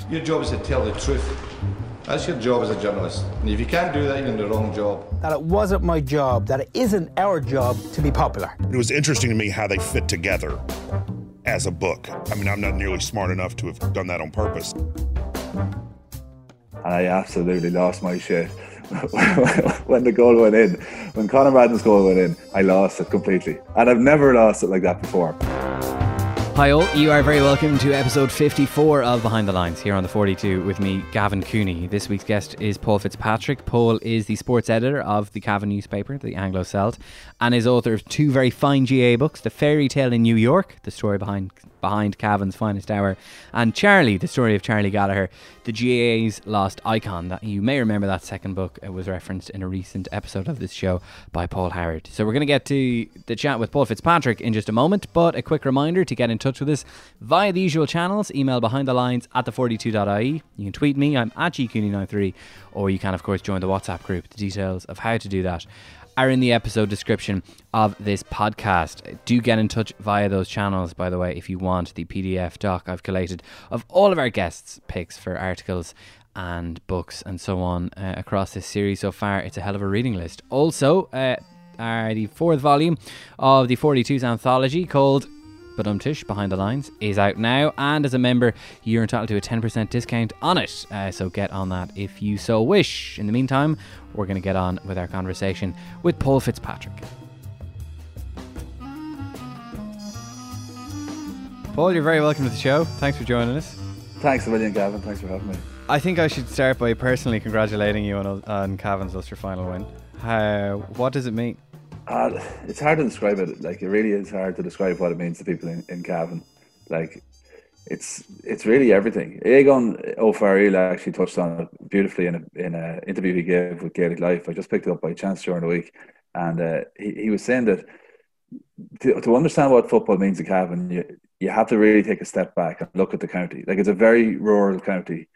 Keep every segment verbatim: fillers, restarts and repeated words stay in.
Your job is to tell the truth. That's your job as a journalist. And if you can't do that, you're in the wrong job. That it wasn't my job, that it isn't our job to be popular. It was interesting to me how they fit together as a book. I mean, I'm not nearly smart enough to have done that on purpose. And I absolutely lost my shit. When the goal went in, when Conor Madden's goal went in, I lost it completely. And I've never lost it like that before. Hi all, you are very welcome to episode fifty-four of Behind the Lines here on the forty-two with me, Gavin Cooney. This week's guest is Paul Fitzpatrick. Paul is the sports editor of the Cavan newspaper, the Anglo-Celt, and is author of two very fine G A A books, The Fairy Tale in New York, the story behind behind Cavan's finest hour, and Charlie, the story of Charlie Gallagher, the G A A's lost icon. That you may remember that second book. It was referenced in a recent episode of this show by Paul Howard. So we're going to get to the chat with Paul Fitzpatrick in just a moment, but a quick reminder to get in touch with us via the usual channels. Email behindthelines at the forty-two dot I E. You can tweet me, I'm at G Cooney ninety-three, or you can of course join the WhatsApp group. The details of how to do that are in the episode description of this podcast. Do get in touch via those channels, by the way, if you want the P D F doc I've collated of all of our guests' picks for articles and books and so on uh, across this series so far. It's a hell of a reading list. Also, uh, are the fourth volume of the forty-two's anthology called Badumtish, Behind the Lines, is out now, and as a member you're entitled to a ten percent discount on it, uh, so get on that if you so wish. In the meantime, we're going to get on with our conversation with Paul Fitzpatrick. Paul, you're very welcome to the show. Thanks for joining us. Thanks a million, Gavin. Thanks for having me. I think I should start by personally congratulating you on, on Cavan's Ulster final win. How, what does it mean? Uh, it's hard to describe it. Like, it really is hard to describe what it means to people in, in Cavan. Like, it's it's really everything. Egon O'Farrell actually touched on it beautifully in a in an interview he gave with Gaelic Life. I just picked it up by chance during the week, and uh, he he was saying that to, to understand what football means in Cavan, you you have to really take a step back and look at the county. Like, it's a very rural county.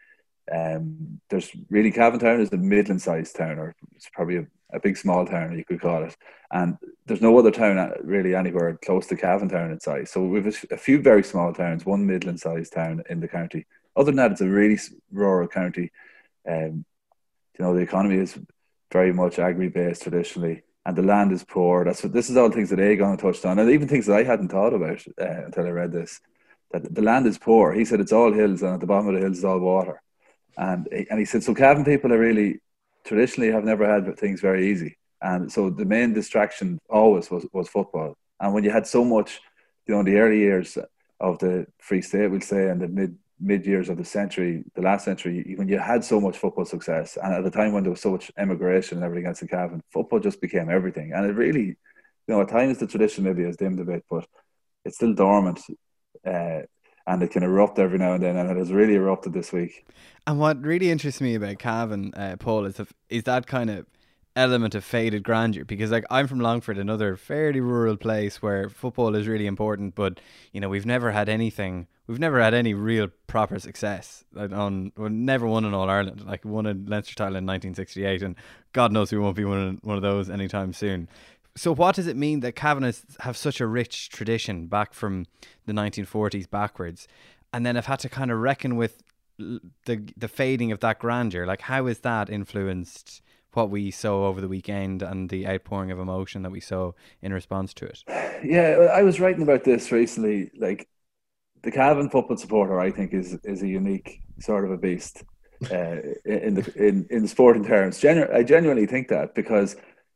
Um, there's really Cavan Town is a Midland-sized town, or it's probably a, a big small town, you could call it. And there's no other town really anywhere close to Cavan Town in size. So we have a few very small towns, one Midland-sized town in the county. Other than that, it's a really rural county. Um, you know, the economy is very much agri-based traditionally, and the land is poor. That's what, this is all things that Egon touched on, and even things that I hadn't thought about uh, until I read this. That the land is poor. He said it's all hills, and at the bottom of the hills is all water. And and he said, so Cavan people are really, traditionally have never had things very easy. And so the main distraction always was, was football. And when you had so much, you know, in the early years of the Free State, we'll say, and the mid mid years of the century, the last century, when you had so much football success, and at the time when there was so much emigration and everything else in Cavan, football just became everything. And it really, you know, at times the tradition maybe has dimmed a bit, but it's still dormant. Uh, and it can erupt every now and then, and it has really erupted this week. And what really interests me about Cavan, uh, Paul, is, if, is that kind of element of faded grandeur, because like I'm from Longford, another fairly rural place where football is really important, but you know, we've never had anything, we've never had any real proper success on, we've never won an All-Ireland, like won a Leinster title in nineteen sixty-eight, and God knows we won't be winning one of those anytime soon. So what does it mean that Cavan has, have such a rich tradition back from the nineteen forties backwards, and then have had to kind of reckon with the the fading of that grandeur? Like, how has that influenced what we saw over the weekend and the outpouring of emotion that we saw in response to it? Yeah, I was writing about this recently. Like, the Cavan football supporter, I think, is is a unique sort of a beast uh, in the in, in the sporting terms. Genu- I genuinely think that, because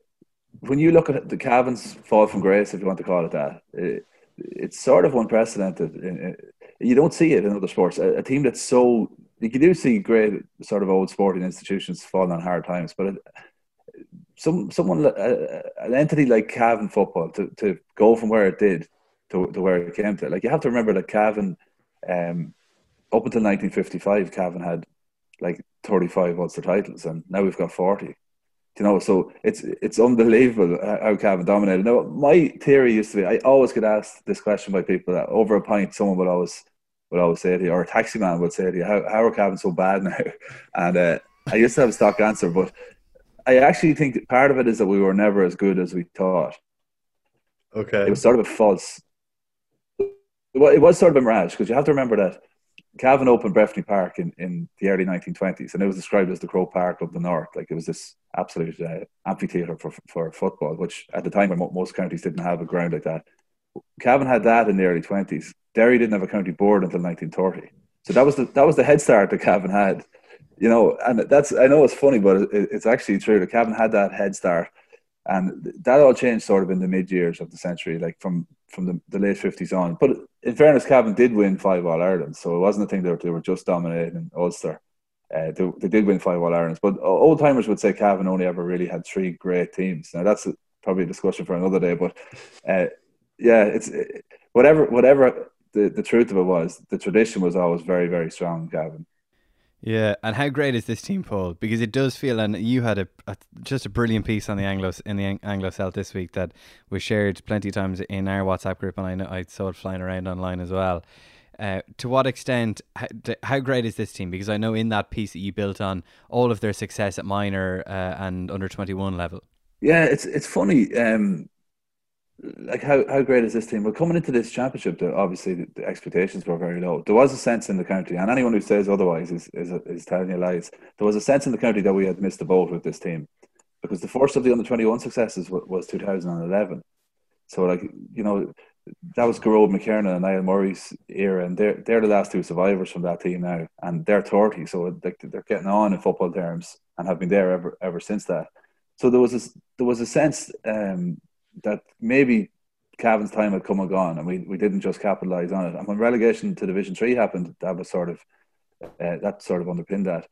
when you look at the Cavan's fall from grace, if you want to call it that, it, it's sort of unprecedented. You don't see it in other sports. A, a team that's so, you do see great sort of old sporting institutions falling on hard times, but it, some someone, uh, an entity like Cavan football, to, to go from where it did to, to where it came to, like, you have to remember that Cavan, um, up until nineteen fifty-five, Cavan had like thirty-five Ulster titles, and now we've got forty. You know, so it's it's unbelievable how Cavan dominated. Now, my theory used to be, I always get asked this question by people, that over a pint, someone would always would always say to you, or a taxi man would say to you, how, how are Cavan so bad now? And uh, I used to have a stock answer, but I actually think that part of it is that we were never as good as we thought. Okay. It was sort of a false, well, it was sort of a mirage, because you have to remember that Cavan opened Breffni Park in, in the early nineteen twenties, and it was described as the Croke Park of the North. Like, it was this absolute uh, amphitheatre for for football, which at the time most counties didn't have a ground like that. Cavan had that in the early twenties. Derry didn't have a county board until nineteen thirty. So that was the that was the head start that Cavan had. You know, and that's, I know it's funny, but it, it's actually true that Cavan had that head start. And that all changed sort of in the mid years of the century, like from, from the, the late fifties on. But in fairness, Cavan did win five All Irelands, so it wasn't a thing that they were just dominating Ulster. Uh, they, they did win five All Irelands, but old timers would say Cavan only ever really had three great teams. Now that's a, probably a discussion for another day, but uh, yeah, it's it, whatever whatever the, the truth of it was, the tradition was always very, very strong in Cavan. Yeah, and how great is this team, Paul? Because it does feel, and you had a, a just a brilliant piece on the Anglo in the Anglo Celt this week that was shared plenty of times in our WhatsApp group, and I know I saw it flying around online as well. Uh, to what extent, how, how great is this team? Because I know in that piece that you built on all of their success at minor uh, and under twenty-one level. Yeah, it's it's funny. Um, like how, how great is this team? Well, coming into this championship, the, obviously the, the expectations were very low. There was a sense in the county, and anyone who says otherwise is, is is telling you lies. There was a sense in the county that we had missed the boat with this team, because the first of the under twenty-one successes was, was two thousand eleven. So, like, you know, that was Garrod McKernan and Niall Murray's era, and they're they're the last two survivors from that team now, and they're thirty, so like they're getting on in football terms and have been there ever ever since that. So there was a, there was a sense um, that maybe Cavan's time had come and gone, and we, we didn't just capitalise on it. And when relegation to Division Three happened, that was sort of uh, that sort of underpinned that.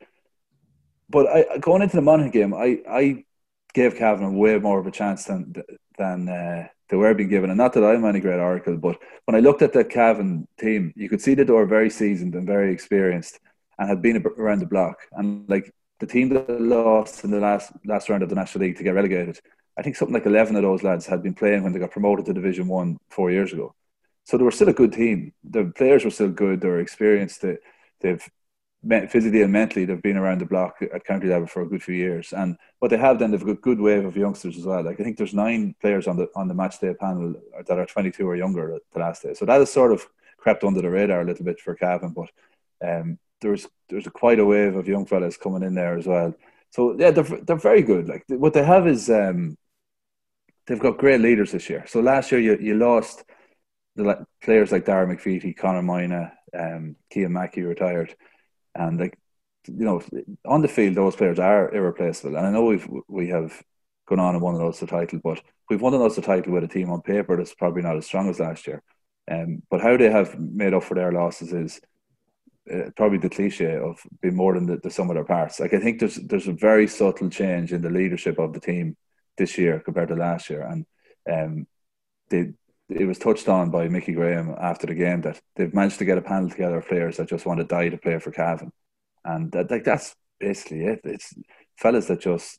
But I, going into the Monaghan game, I, I gave Cavan way more of a chance than than uh, they were being given. And not that I'm any great oracle, but when I looked at the Cavan team, you could see that they were very seasoned and very experienced and had been around the block. And like the team that lost in the last last round of the National League to get relegated, I think something like eleven of those lads had been playing when they got promoted to Division One four years ago. So they were still a good team. The players were still good. They were experienced. They, they've physically and mentally, they've been around the block at county level for a good few years. And what they have then, they've got a good wave of youngsters as well. Like, I think there's nine players on the on the match day panel that are twenty-two or younger the last day. So that has sort of crept under the radar a little bit for Cavan. But um, there's there's a quite a wave of young fellas coming in there as well. So yeah, they're they're very good. Like, what they have is um, they've got great leaders this year. So last year you you lost the players like Dara McVitie, Conor Moyna, um, Cian Mackey retired. And, like, you know, on the field, those players are irreplaceable. And I know we've we have gone on and won an Ulster title, but we've won an Ulster title with a team on paper that's probably not as strong as last year. Um, but how they have made up for their losses is uh, probably the cliche of being more than the, the sum of their parts. Like, I think there's there's a very subtle change in the leadership of the team this year compared to last year, and um, they. It was touched on by Mickey Graham after the game that they've managed to get a panel together of players that just want to die to play for Cavan, and that, like, that's basically it. It's fellas that just,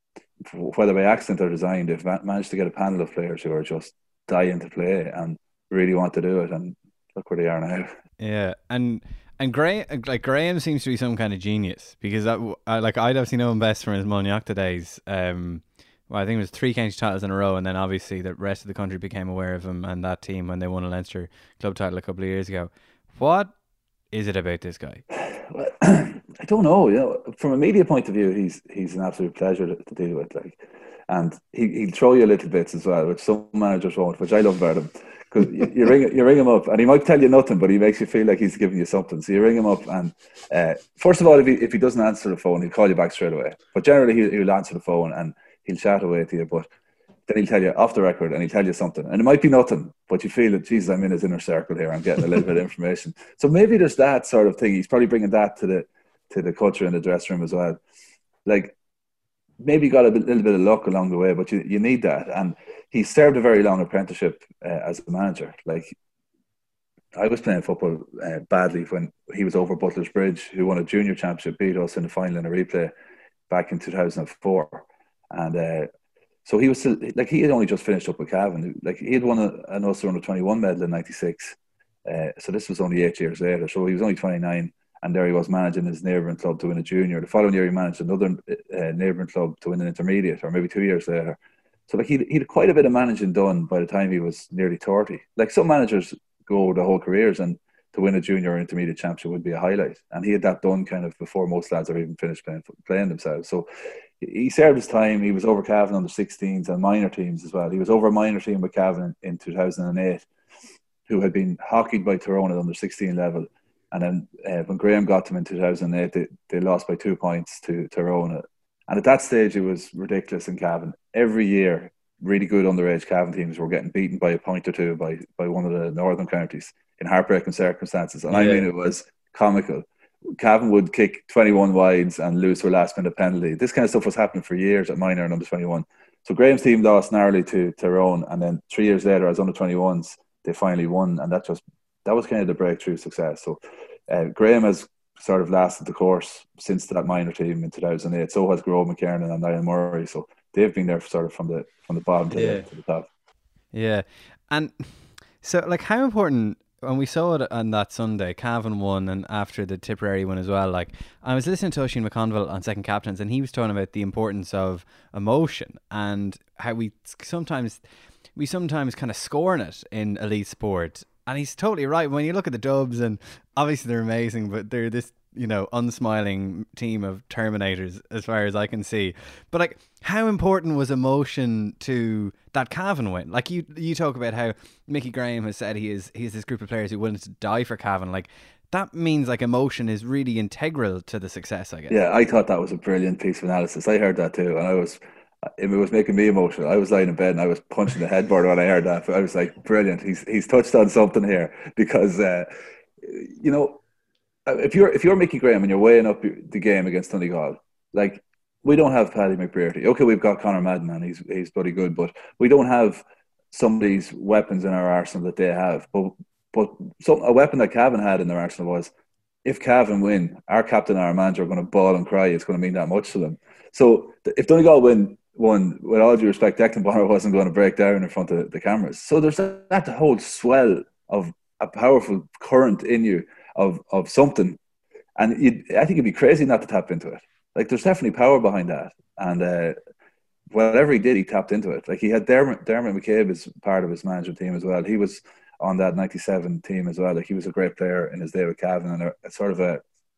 whether by accident or design, they've managed to get a panel of players who are just dying to play and really want to do it. And look where they are now. Yeah, and and Graham, like Graham, seems to be some kind of genius, because that, like, I'd obviously know him best from his Molinachta days. Um, Well, I think it was three county titles in a row, and then obviously the rest of the country became aware of him and that team when they won a Leinster club title a couple of years ago. What is it about this guy? Well, I don't know. You know, from a media point of view, he's he's an absolute pleasure to, to deal with. Like, and he he'll throw you little bits as well, which some managers won't, which I love about him. Because you, you ring you ring him up, and he might tell you nothing, but he makes you feel like he's giving you something. So you ring him up, and uh, first of all, if he if he doesn't answer the phone, he'll call you back straight away. But generally, he, he'll answer the phone and he'll chat away to you, but then he'll tell you off the record, and he'll tell you something, and it might be nothing, but you feel that, Jesus, I'm in his inner circle here, I'm getting a little bit of information. So maybe there's that sort of thing. He's probably bringing that to the to the culture in the dressing room as well. Like, maybe got a bit, little bit of luck along the way, but you, you need that. And he served a very long apprenticeship uh, as a manager. Like, I was playing football uh, badly when he was over Butler's Bridge, who won a junior championship, beat us in the final in a replay back in two thousand four. And uh, so he was still, like, he had only just finished up with Cavan. Like, he had won a, an Ulster under twenty-one medal in ninety-six. Uh, so this was only eight years later. So he was only twenty-nine, and there he was managing his neighbouring club to win a junior. The following year he managed another uh, neighbouring club to win an intermediate, or maybe two years later. So, like, he he had quite a bit of managing done by the time he was nearly thirty. Like, some managers go the whole careers, and to win a junior or intermediate championship would be a highlight. And he had that done kind of before most lads are even finished playing, playing themselves. So he served his time. He was over Cavan under sixteens and minor teams as well. He was over a minor team with Cavan in, in two thousand eight, who had been hockeyed by Tyrone at under sixteen level. And then uh, when Graham got them in two thousand eight, they, they lost by two points to Tyrone. And at that stage, it was ridiculous in Cavan. Every year, really good underage Cavan teams were getting beaten by a point or two by, by one of the northern counties in heartbreaking circumstances. And yeah. I mean, it was comical. Cavan would kick twenty-one wides and lose to a last minute penalty. This kind of stuff was happening for years at minor and under twenty-one. So Graham's team lost narrowly to Tyrone, and then three years later, as under twenty-ones, they finally won, and that just that was kind of the breakthrough success. So uh, Graham has sort of lasted the course since that minor team in two thousand eight. So has Grove McKiernan and Niall Murray. So they've been there sort of from the from the bottom to, yeah. the, to the top. Yeah, and so like how important. When we saw it on that Sunday, Cavan won, and after the Tipperary won as well. Like I was listening to Oisin McConville on Second Captains, and he was talking about the importance of emotion and how we sometimes we sometimes kind of scorn it in elite sport. And he's totally right. When you look at the Dubs, and obviously they're amazing, but they're this, you know, unsmiling team of Terminators as far as I can see. But like, how important was emotion to that Cavan win? Like you, you talk about how Mickey Graham has said he is he has this group of players who are willing to die for Cavan. Like that means like emotion is really integral to the success, I guess. Yeah, I thought that was a brilliant piece of analysis. I heard that too, and I was. It was making me emotional. I was lying in bed and I was punching the headboard when I heard that. I was like, brilliant. He's he's touched on something here because, uh, you know, if you're if you're Mickey Graham and you're weighing up the game against Donegal, like we don't have Paddy McBrearty. Okay, we've got Conor Madden and he's he's bloody good, but we don't have some of these weapons in our arsenal that they have. But but some a weapon that Cavan had in their arsenal was if Cavan win, our captain and our manager are going to bawl and cry. It's going to mean that much to them. So if Donegal win. One, with all due respect, Declan Bonner wasn't going to break down in front of the cameras. So there's that, that whole swell of a powerful current in you of of something. And you'd, I think it'd be crazy not to tap into it. Like, there's definitely power behind that. And uh, whatever he did, he tapped into it. Like, he had Dermot, Dermot McCabe as part of his management team as well. He was on that ninety-seven team as well. Like, he was a great player in his day with Cavan. And a, a sort of a,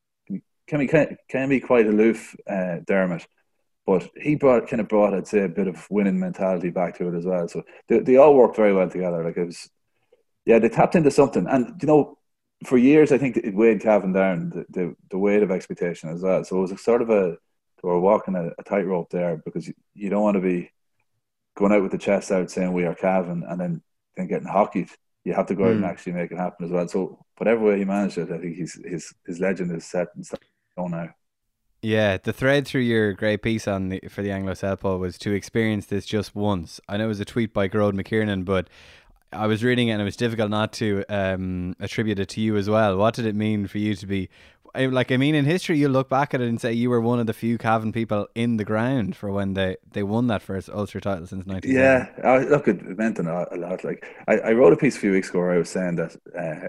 can be, can, can be quite aloof, uh, Dermot. But he brought kind of brought, I'd say, a bit of winning mentality back to it as well. So they, they all worked very well together. Like it was, yeah, they tapped into something. And you know, for years, I think it weighed Cavan down, the, the, the weight of expectation as well. So it was a sort of a, they were walking a, a tightrope there because you, you don't want to be going out with the chest out saying we are Cavan and then then getting hockeyed. You have to go out mm. and actually make it happen as well. So whatever way he managed it, I think he's, his his legend is set in stone now. Yeah, the thread through your great piece on the, for the Anglo Southpaw was to experience this just once. I know it was a tweet by Grode McKiernan, but I was reading it and it was difficult not to um, attribute it to you as well. What did it mean for you to be, like, I mean, in history, you look back at it and say you were one of the few Cavan people in the ground for when they, they won that first Ulster title since nineteen seventy. Yeah, I, look, it meant a lot. A lot. Like I, I wrote a piece a few weeks ago where I was saying that uh,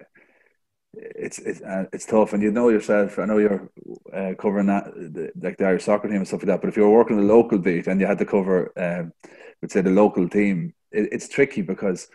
It's it's uh, it's tough, and you know yourself. I know you're uh, covering that, the, like the Irish soccer team and stuff like that. But if you were working a local beat and you had to cover, um, let's say the local team, it, it's tricky because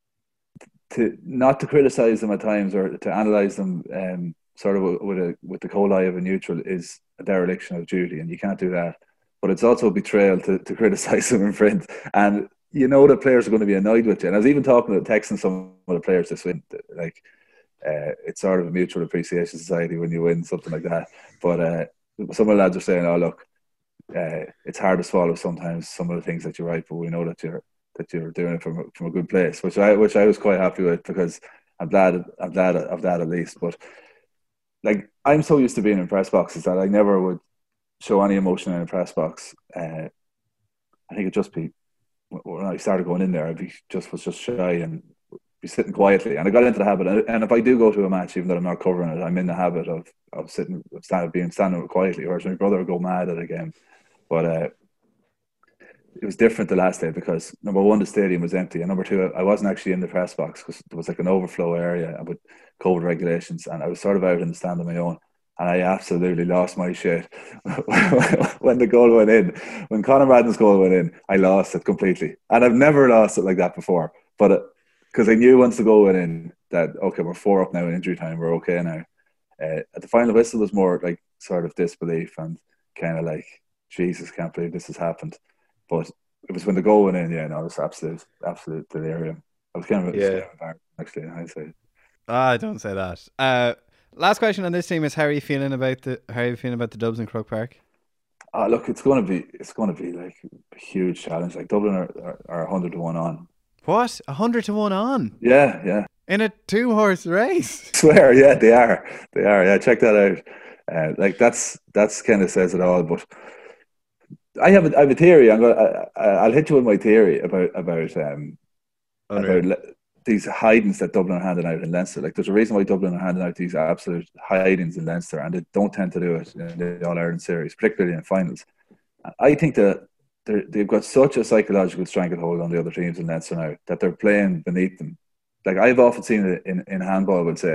to not to criticise them at times or to analyse them, um, sort of with a with the cold eye of a neutral is a dereliction of duty, and you can't do that. But it's also a betrayal to to criticise them in print, and you know the players are going to be annoyed with you. And I was even talking to texting some of the players this week, like. Uh, it's sort of a mutual appreciation society when you win something like that. But uh, some of the lads are saying, "Oh, look, uh, it's hard to swallow sometimes some of the things that you write, but we know that you're that you're doing it from from a good place," which I which I was quite happy with because I'm glad I'm glad of that at least. But like I'm so used to being in press boxes that I never would show any emotion in a press box. Uh, I think it just be when I started going in there, I be just was just shy and. Be sitting quietly, and I got into the habit. And if I do go to a match, even though I'm not covering it, I'm in the habit of of sitting, of standing, being standing quietly. Whereas my brother would go mad at a game, but uh, it was different the last day because number one, the stadium was empty, and number two, I wasn't actually in the press box because there was like an overflow area with COVID regulations, and I was sort of out in the stand on my own. And I absolutely lost my shit when the goal went in. When Conor Madden's goal went in, I lost it completely, and I've never lost it like that before. But. Uh, Because I knew once the goal went in, that okay, we're four up now in injury time, we're okay now. Uh, at the final whistle was more like sort of disbelief and kind of like, Jesus, can't believe this has happened. But it was when the goal went in, yeah, no, it was absolute, absolute delirium. I was kind of yeah. embarrassed, actually, in hindsight. Ah, don't say that. Uh, last question on this team is: how are you feeling about the how are you feeling about the Dubs in Croke Park? Ah, look, it's going to be it's going to be like a huge challenge. Like Dublin are are, are hundred to one on. What? A hundred to one on? Yeah, yeah. In a two horse race? I swear, yeah, they are. They are. Yeah, check that out. Uh, like that's that's kind of says it all. But I have a, I have a theory. I'm gonna I, I'll hit you with my theory about about um Unreal. about le- these hidings that Dublin are handing out in Leinster. Like there's a reason why Dublin are handing out these absolute hidings in Leinster, and they don't tend to do it in the All Ireland series, particularly in finals. I think that they've got such a psychological stranglehold on the other teams in Leinster now that they're playing beneath them. Like I've often seen it in, in handball, I would say.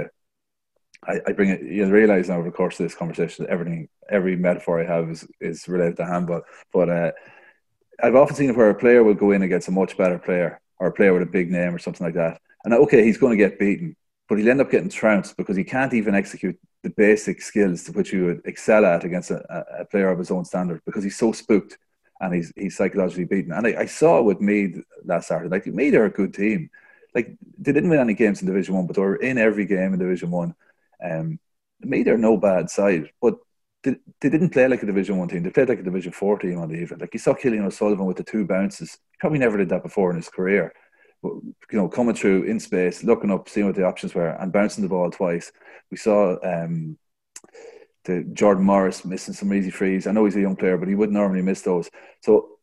I, I bring it, you'll realise now over the course of this conversation that everything, every metaphor I have is, is related to handball. But uh, I've often seen it where a player will go in against a much better player or a player with a big name or something like that. And okay, he's going to get beaten, but he'll end up getting trounced because he can't even execute the basic skills to which you would excel at against a, a player of his own standard because he's so spooked and he's he's psychologically beaten. And I, I saw it with Meath last Saturday. Like Meath are a good team. Like they didn't win any games in Division One, but they were in every game in Division One. Um, Meath are no bad side, but they, they didn't play like a Division One team. They played like a Division Four team on the evening. Like you saw Killian O'Sullivan with the two bounces. He probably never did that before in his career. But, you know, coming through in space, looking up, seeing what the options were, and bouncing the ball twice. We saw um, the Jordan Morris missing some easy frees. I know he's a young player, but he would normally miss those. So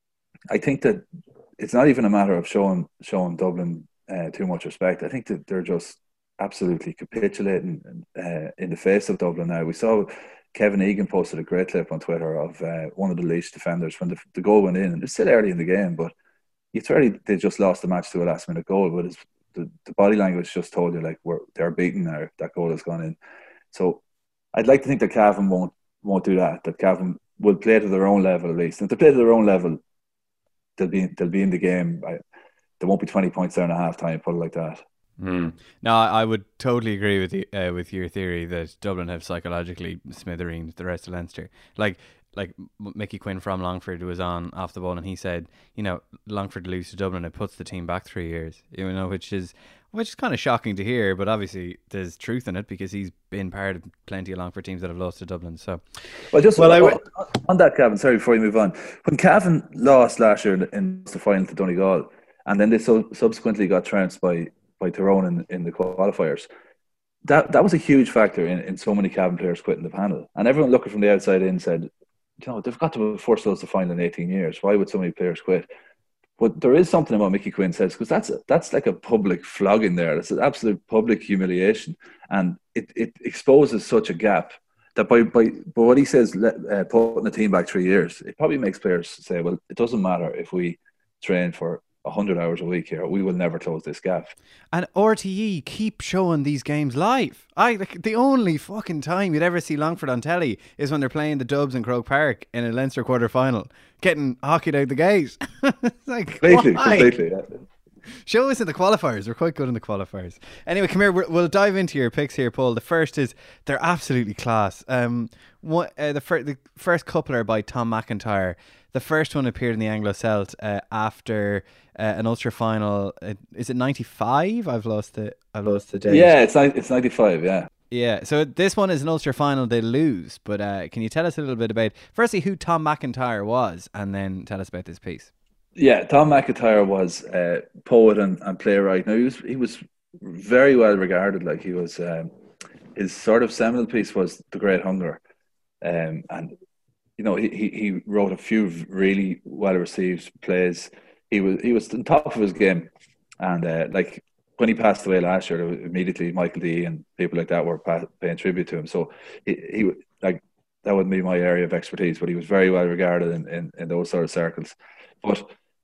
I think that it's not even a matter of showing showing Dublin uh, too much respect. I think that they're just absolutely capitulating uh, in the face of Dublin now. We saw Kevin Egan posted a great clip on Twitter of uh, one of the Laois defenders when the, the goal went in, and it's still early in the game, but it's already they just lost the match to a last minute goal. But it's, the, the body language just told you like we're they're beaten now. That goal has gone in. So I'd like to think that Cavan won't won't do that. That Cavan will play to their own level at least. And if they play to their own level, they'll be they'll be in the game. I, there won't be twenty points down at half time. Put it like that. Mm. No, I would totally agree with you, uh, with your theory that Dublin have psychologically smithereens the rest of Leinster. Like like Mickey Quinn from Longford was on off the ball, and he said, you know, Longford lose to Dublin, it puts the team back three years. You know, which is which is kind of shocking to hear, but obviously there's truth in it because he's been part of plenty of Longford teams that have lost to Dublin. So, well, just well, on, I w- on that, Cavan. Sorry, before you move on, when Cavan lost last year in the final to Donegal, and then they so subsequently got trounced by by Tyrone in, in the qualifiers. That that was a huge factor in, in so many Cavan players quitting the panel. And everyone looking from the outside in said, you know, they've got to have forced those to final in eighteen years. Why would so many players quit? But there is something about Mickey Quinn says, because that's a, that's like a public flogging there. It's an absolute public humiliation. And it, it exposes such a gap that by, by, by what he says, uh, putting the team back three years, it probably makes players say, well, it doesn't matter if we train for one hundred hours a week here, we will never close this gap. And R T E keep showing these games live. I like the only fucking time you'd ever see Longford on telly is when they're playing the Dubs in Croke Park in a Leinster quarter final, getting hockeyed out the gate. It's like, completely, why? completely. Yeah. Show us in the qualifiers. We're quite good in the qualifiers. Anyway, come here. We'll dive into your picks here, Paul. The first is they're absolutely class. Um, what uh, the first the first couple are by Tom McIntyre. The first one appeared in the Anglo Celt uh, after uh, an Ulster final. Uh, is it ninety-five? I've lost the I've lost the date. Yeah, it's it's ninety-five. Yeah. Yeah. So this one is an Ulster final. They lose, but uh, can you tell us a little bit about firstly who Tom McIntyre was, and then tell us about this piece? Yeah, Tom McIntyre was a poet and, and playwright. Now he was he was very well regarded. Like he was, um, his sort of seminal piece was The Great Hunger, um, and you know he, he he wrote a few really well received plays. He was he was on top of his game, and uh, like when he passed away last year, immediately Michael D and people like that were paying tribute to him. So he, he like that wouldn't be my area of expertise, but he was very well regarded in, in, in those sort of circles. But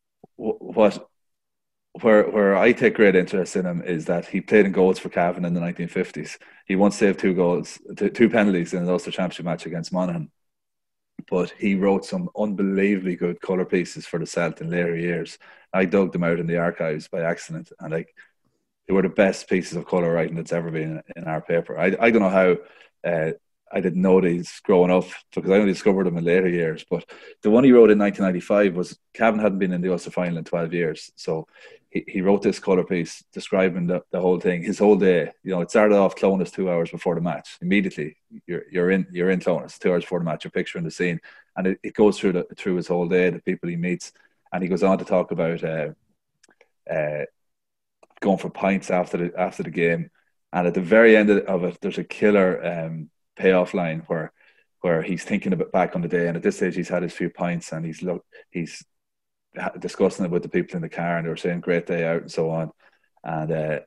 what where where I take great interest in him is that he played in goals for Cavan in the nineteen fifties. He once saved two goals, two penalties in an Ulster Championship match against Monaghan. But he wrote some unbelievably good colour pieces for the Celt in later years. I dug them out in the archives by accident, and like they were the best pieces of colour writing that's ever been in, in our paper. I, I don't know how uh, I didn't know these growing up, because I only discovered them in later years. But the one he wrote in nineteen ninety-five was Cavan hadn't been in the Ulster final in twelve years. So he, he wrote this colour piece describing the, the whole thing, his whole day. You know, it started off Clonus two hours before the match. Immediately, you're you're in you're in Clonus two hours before the match. You're picturing the scene, and it, it goes through the through his whole day, the people he meets, and he goes on to talk about uh, uh, going for pints after the after the game. And at the very end of it, there's a killer um, payoff line where where he's thinking about back on the day, and at this stage he's had his few pints and he's look he's discussing it with the people in the car, and they were saying great day out and so on, and uh,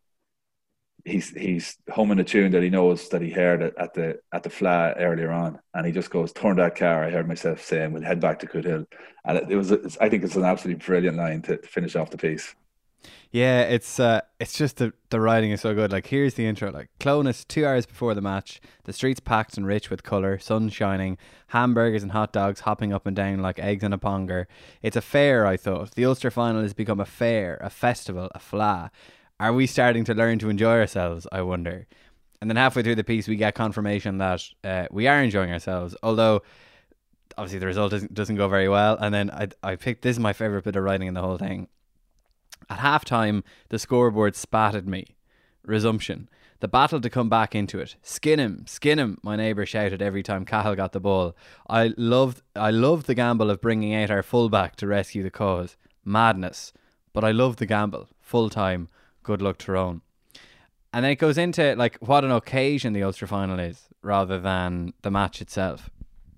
he's he's humming a tune that he knows that he heard at the at the Fla earlier on, and he just goes, "Turn that car," I heard myself saying, "We'll head back to Coothill," and it, it was it's, I think it's an absolutely brilliant line to, to finish off the piece. Yeah, it's uh, it's just the the writing is so good. Like, here's the intro. Like, Clonus, two hours before the match, the streets packed and rich with colour, sun shining, hamburgers and hot dogs hopping up and down like eggs in a ponger. It's a fair, I thought. The Ulster final has become a fair, a festival, a fla. Are we starting to learn to enjoy ourselves, I wonder? And then halfway through the piece, we get confirmation that uh, we are enjoying ourselves, although obviously the result doesn't, doesn't go very well. And then I I picked, this is my favourite bit of writing in the whole thing. At halftime, the scoreboard spat at me. Resumption. The battle to come back into it. Skin him, skin him, my neighbour shouted every time Cahill got the ball. I loved, I loved the gamble of bringing out our fullback to rescue the cause. Madness. But I loved the gamble. Full time. Good luck, Tyrone. And then it goes into like what an occasion the Ulster final is, rather than the match itself.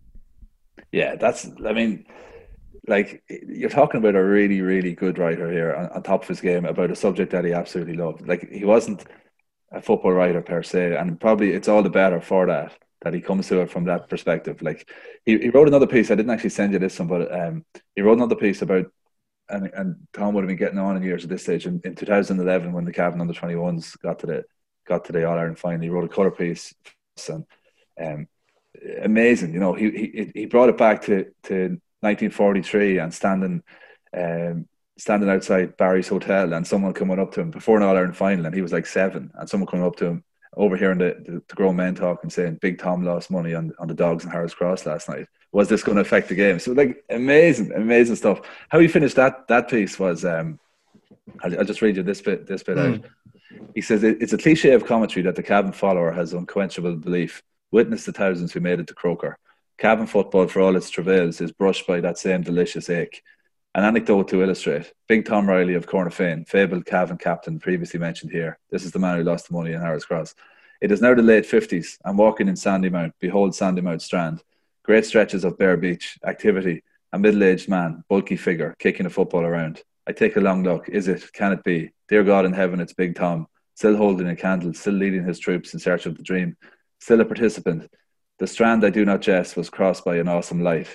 Yeah, that's, I mean, like, you're talking about a really, really good writer here on, on top of his game about a subject that he absolutely loved. Like, he wasn't a football writer per se, and probably it's all the better for that, that he comes to it from that perspective. Like, he, he wrote another piece, I didn't actually send you this one, but um, he wrote another piece about, and, and Tom would have been getting on in years at this stage, in, in two thousand eleven when the Cavan under twenty-ones got to the got to the All-Ireland final. He wrote a colour piece, and um, amazing, you know, he, he he brought it back to, to nineteen forty-three and standing um, standing outside Barry's hotel, and someone coming up to him before an All-Ireland final, and he was like seven, and someone coming up to him overhearing the, the, the grown men talk and saying, "Big Tom lost money on, on the dogs in Harold's Cross last night. Was this going to affect the game?" So, like, amazing, amazing stuff. How he finished that that piece was, um, I'll, I'll just read you this bit this bit mm. out. He says, "It's a cliche of commentary that the Cavan follower has unquenchable belief. Witness the thousands who made it to Croker. Cavan football, for all its travails, is brushed by that same delicious ache. An anecdote to illustrate. Big Tom Riley of Cornafane, fabled Cavan captain previously mentioned here. This is the man who lost the money in Harold's Cross. It is now the late fifties. I'm walking in Sandymount. Behold Sandymount Strand. Great stretches of bare beach, activity. A middle-aged man, bulky figure, kicking a football around. I take a long look. Is it? Can it be? Dear God in heaven, it's Big Tom. Still holding a candle, still leading his troops in search of the dream. Still a participant. The strand, I do not jest, was crossed by an awesome light."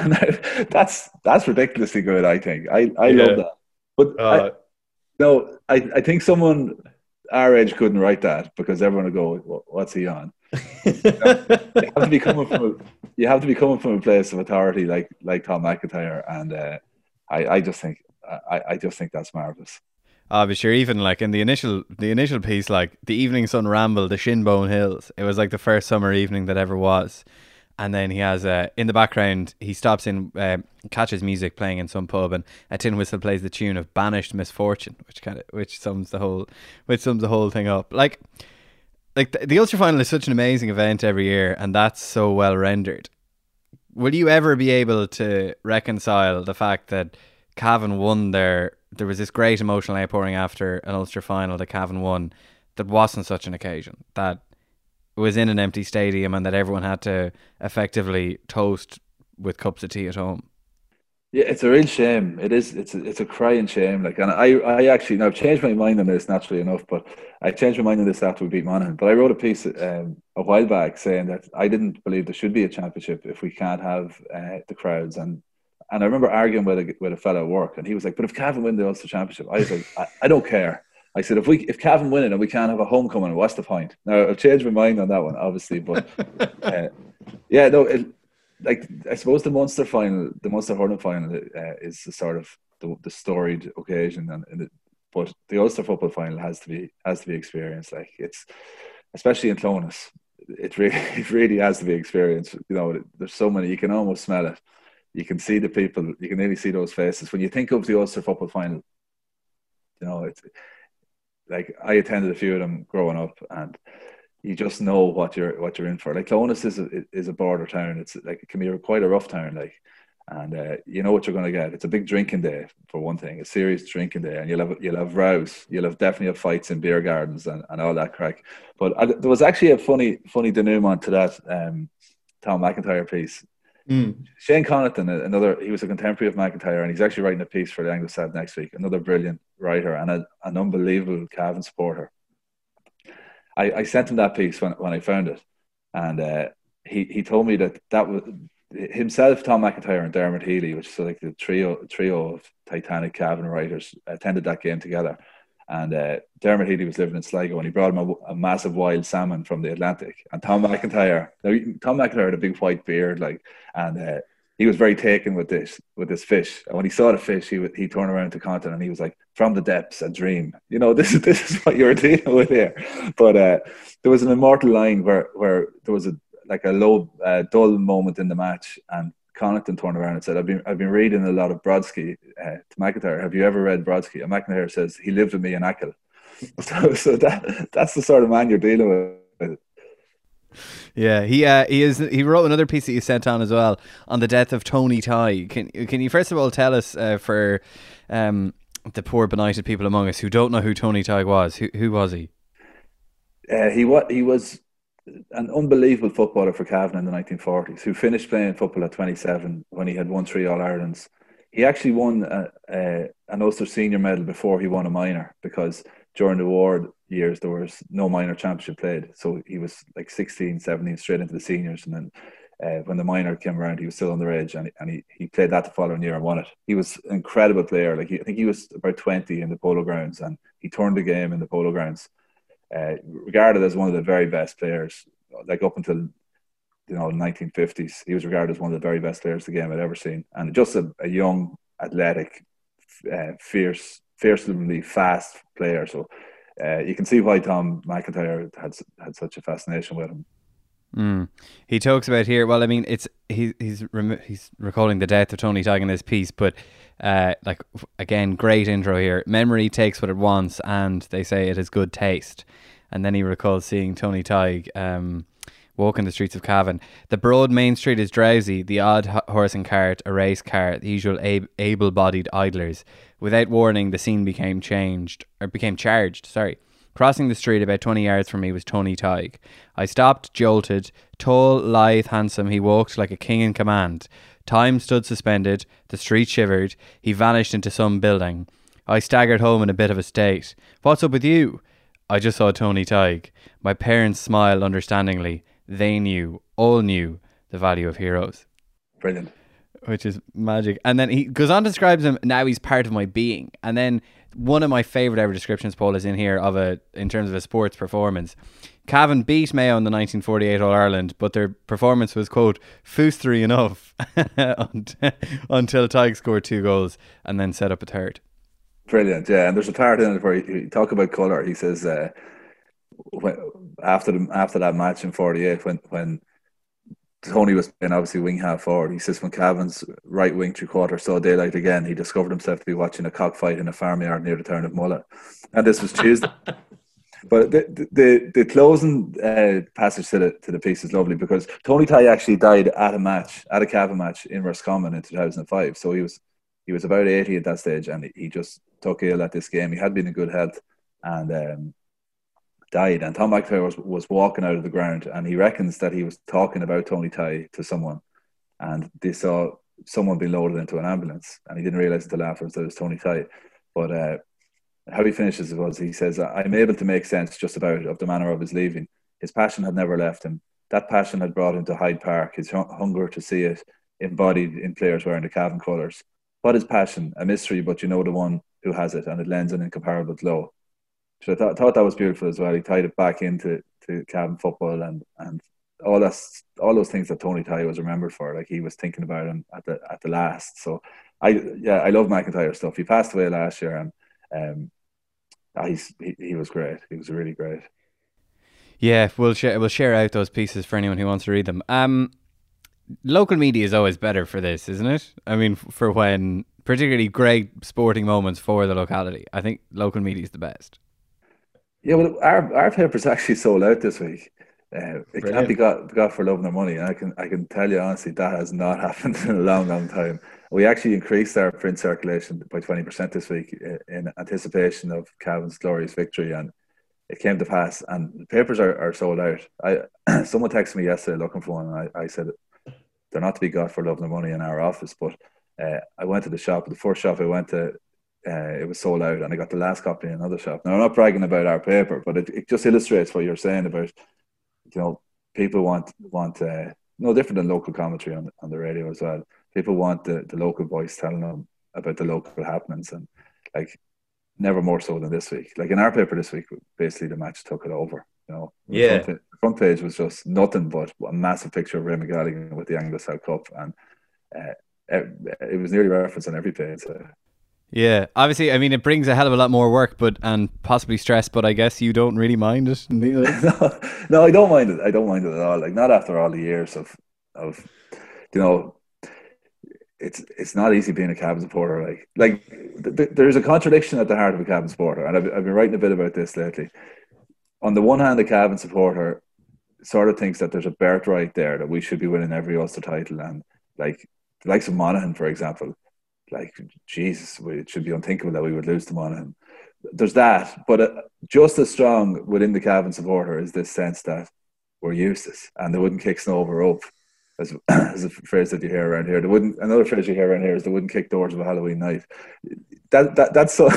that's that's ridiculously good, I think. I, I yeah. love that. But uh, I, no, I, I think someone our age couldn't write that, because everyone would go, "What's he on?" you, know, you have to be coming from a, you have to be coming from a place of authority like like Tom McIntyre, and uh, I, I just think I, I just think that's marvelous. Oh, but sure, even like in the initial the initial piece, like the Evening Sun Ramble, the Shinbone Hills, it was like the first summer evening that ever was. And then he has, uh, in the background, he stops in, uh, catches music playing in some pub, and a tin whistle plays the tune of "Banished Misfortune," which kind of, which sums the whole, which sums the whole thing up. Like, like the, the Ulster Final is such an amazing event every year, and that's so well rendered. Will you ever be able to reconcile the fact that Cavan won there? There was this great emotional outpouring after an Ulster Final that Cavan won, that wasn't such an occasion, that was in an empty stadium, and that everyone had to effectively toast with cups of tea at home. Yeah, it's a real shame. It is. It's a, it's a crying shame. Like, and I, I actually now I've changed my mind on this naturally enough, but I changed my mind on this after we beat Monaghan. But I wrote a piece um, a while back saying that I didn't believe there should be a championship if we can't have uh, the crowds. And and I remember arguing with a with a fellow at work, and he was like, "But if Cavan win the Ulster Championship," I was like, I, "I don't care." I said, if we if Cavan win it and we can't have a homecoming, what's the point? Now, I've changed my mind on that one, obviously, but uh, yeah, no, it, like I suppose the Munster final, the Munster hurling final, uh, is the sort of the, the storied occasion, and, and it, but the Ulster football final has to be has to be experienced. Like it's, especially in Clonus, it really it really has to be experienced. You know, there's so many, you can almost smell it. You can see the people, you can nearly see those faces when you think of the Ulster football final. You know, it's like I attended a few of them growing up, and you just know what you're what you're in for. Like Clonus is a, is a border town. It's like it can be quite a rough town, like, and uh, you know what you're going to get. It's a big drinking day for one thing, a serious drinking day, and you'll have you'll have rows, you'll have definitely have fights in beer gardens and, and all that crack. But I, there was actually a funny funny denouement to that um, Tom McIntyre piece. Mm. Shane Connaughton, another, he was a contemporary of McIntyre, and he's actually writing a piece for the Anglo-Sat next week. Another brilliant writer and a, an unbelievable Cavan supporter. I, I sent him that piece when when I found it, and uh, he he told me that that was himself, Tom McIntyre, and Dermot Healy, which is like the trio trio of Titanic Cavan writers, attended that game together. And uh, Dermot Healy was living in Sligo, and he brought him a, a massive wild salmon from the Atlantic. And Tom McIntyre, now, Tom McIntyre had a big white beard, like, and uh, he was very taken with this with this fish. And when he saw the fish, he he turned around to Compton and he was like, "From the depths, a dream." You know, this is this is what you're dealing with here. But uh, there was an immortal line where where there was a like a low, uh, dull moment in the match, and Connaughton turned around and said, I've been I've been reading a lot of Brodsky uh, to McIntyre. Have you ever read Brodsky? And McIntyre says, he lived with me in Achill. So, so that that's the sort of man you're dealing with. Yeah, he uh, he is. He wrote another piece that you sent on as well on the death of Tony Tighe. Can can you first of all tell us uh, for um, the poor benighted people among us who don't know who Tony Tighe was? Who who was he? Uh, he what he was. An unbelievable footballer for Cavan in the nineteen forties, who finished playing football at twenty-seven when he had won three All-Irelands. He actually won a, a, an Ulster senior medal before he won a minor, because during the war years there was no minor championship played. So he was like sixteen, seventeen, straight into the seniors, and then uh, when the minor came around, he was still underage, and, and he, he played that the following year and won it. He was an incredible player. Like he, I think he was about twenty in the Polo Grounds, and he turned the game in the Polo Grounds. Uh, regarded as one of the very best players, like up until you know nineteen fifties, he was regarded as one of the very best players the game had ever seen, and just a, a young, athletic, uh, fierce, fiercely fast player. So uh, you can see why Tom McIntyre had had such a fascination with him. Mm. He talks about here. Well, I mean, it's he, he's rem- he's recalling the death of Tony Tighe in this piece, but uh, like again, great intro here. Memory takes what it wants, and they say it has good taste. And then he recalls seeing Tony Tighe um, walking the streets of Cavan. The broad main street is drowsy. The odd ho- horse and cart, a race car, the usual ab- able-bodied idlers. Without warning, the scene became changed or became charged. Sorry. Crossing the street about twenty yards from me was Tony Tighe. I stopped, jolted. Tall, lithe, handsome, he walked like a king in command. Time stood suspended. The street shivered. He vanished into some building. I staggered home in a bit of a state. What's up with you? I just saw Tony Tighe. My parents smiled understandingly. They knew, all knew, the value of heroes. Brilliant. Which is magic. And then he goes on to describe him, now he's part of my being. And then one of my favourite ever descriptions, Paul, is in here of a in terms of a sports performance. Cavan beat Mayo in the nineteen forty-eight All-Ireland, but their performance was, quote, foostery enough until Tighe scored two goals and then set up a third. Brilliant, yeah. And there's a part in it where he, he talk about colour. He says uh, when, after the after that match in forty-eight, when when Tony was playing obviously wing half forward, he says when Cavan's right wing three quarter saw daylight again, he discovered himself to be watching a cockfight in a farmyard near the town of Mulla, and this was Tuesday. But the the, the closing uh, passage to the to the piece is lovely, because Tony Tighe actually died at a match, at a Cavan match in Roscommon in two thousand five. So he was he was about eighty at that stage, and he just took ill at this game. He had been in good health and um, died. And Tom McIntyre was, was walking out of the ground, and he reckons that he was talking about Tony Tighe to someone, and they saw someone being loaded into an ambulance, and he didn't realise until afterwards that it was Tony Tighe. But uh, how he finishes it was, he says, I'm able to make sense just about of the manner of his leaving. His passion had never left him. That passion had brought him to Hyde Park, his hunger to see it embodied in players wearing the Cavan colours. What is passion? A mystery, but you know the one who has it, and it lends an incomparable glow. So I thought, thought that was beautiful as well. He tied it back into to Cavan football and and all that's all those things that Tony Tighe was remembered for. Like he was thinking about him at the at the last. So I yeah I love McIntyre stuff. He passed away last year, and um, ah, he's, he, he was great. He was really great. Yeah, we'll share we'll share out those pieces for anyone who wants to read them. Um, local media is always better for this, isn't it? I mean, for when particularly great sporting moments for the locality, I think local media is the best. Yeah, well, our our paper's actually sold out this week. Uh, it Brilliant. can't be got got for loving their money, and I can I can tell you honestly that has not happened in a long, long time. We actually increased our print circulation by twenty percent this week in anticipation of Cavan's glorious victory, and it came to pass. And the papers are, are sold out. I someone texted me yesterday looking for one, and I, I said they're not to be got for loving their money in our office. But uh, I went to the shop. The first shop I went to, uh, it was sold out, and I got the last copy in another shop. Now I'm not bragging about our paper, but it, it just illustrates what you're saying about, you know, people want want uh, no different than local commentary on on the radio as well. People want the, the local voice telling them about the local happenings, and like never more so than this week. Like in our paper this week, basically the match took it over. You know, Yeah. The front, the front page was just nothing but a massive picture of Ray McGalligan with the Anglo-South Cup, and uh, it, it was nearly referenced on every page. So. Yeah, obviously, I mean, it brings a hell of a lot more work, but and possibly stress. But I guess you don't really mind it. no, no, I don't mind it. I don't mind it at all. Like not after all the years of, of, you know, it's it's not easy being a Cavan supporter. Like like th- th- there's a contradiction at the heart of a Cavan supporter, and I've I've been writing a bit about this lately. On the one hand, the Cavan supporter sort of thinks that there's a birthright there that we should be winning every Ulster title, and like the likes of Monaghan, for example. Like, Jesus, it should be unthinkable that we would lose to Monaghan. There's that. But uh, just as strong within the Cavan supporter is this sense that we're useless and they wouldn't kick snow over rope, as, as a phrase that you hear around here. They wouldn't, another phrase you hear around here is they wouldn't kick doors of a Halloween night. That that That's so,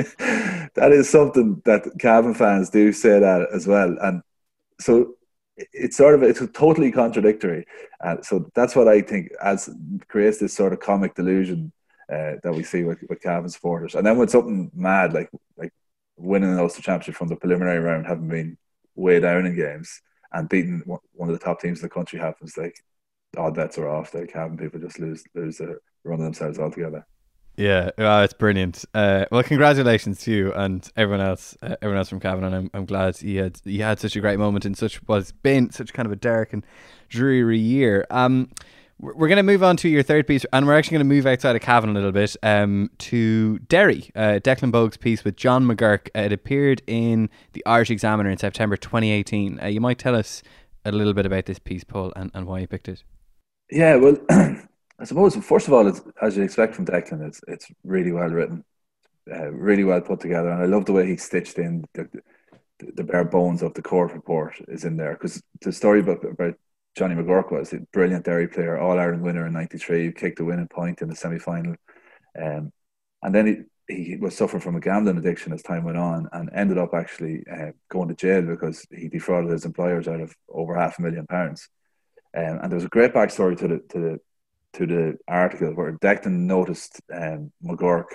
that is something that Cavan fans do say that as well. And so it's sort of, it's totally contradictory. Uh, so that's what I think as creates this sort of comic delusion Uh, that we see with, with Cavan supporters. And then when something mad like like winning an Ulster Championship from the preliminary round, having been way down in games and beating one of the top teams in the country happens, like all bets are off. The Cavan people just lose lose the run of themselves altogether. Yeah, oh, it's brilliant. Uh, well, congratulations to you and everyone else, uh, everyone else from Cavan, and I'm I'm glad you had you had such a great moment in such what's been such kind of a dark and dreary year. Um. We're going to move on to your third piece, and we're actually going to move outside of Cavan a little bit um, to Derry. Uh, Declan Bogue's piece with John McGurk. Uh, it appeared in the Irish Examiner in September twenty eighteen. Uh, you might tell us a little bit about this piece, Paul, and, and why you picked it. Yeah, well, I suppose, first of all, it's, as you expect from Declan, it's it's really well written, uh, really well put together, and I love the way he stitched in the, the, the bare bones of the court report is in there, because the story about, about Johnny McGurk was a brilliant Derry player, All-Ireland winner in ninety-three, kicked the winning point in the semi-final. Um, and then he, he was suffering from a gambling addiction as time went on and ended up actually uh, going to jail because he defrauded his employers out of over half a million pounds. Um, and there was a great backstory to the to the, to the article where Declan noticed um, McGurk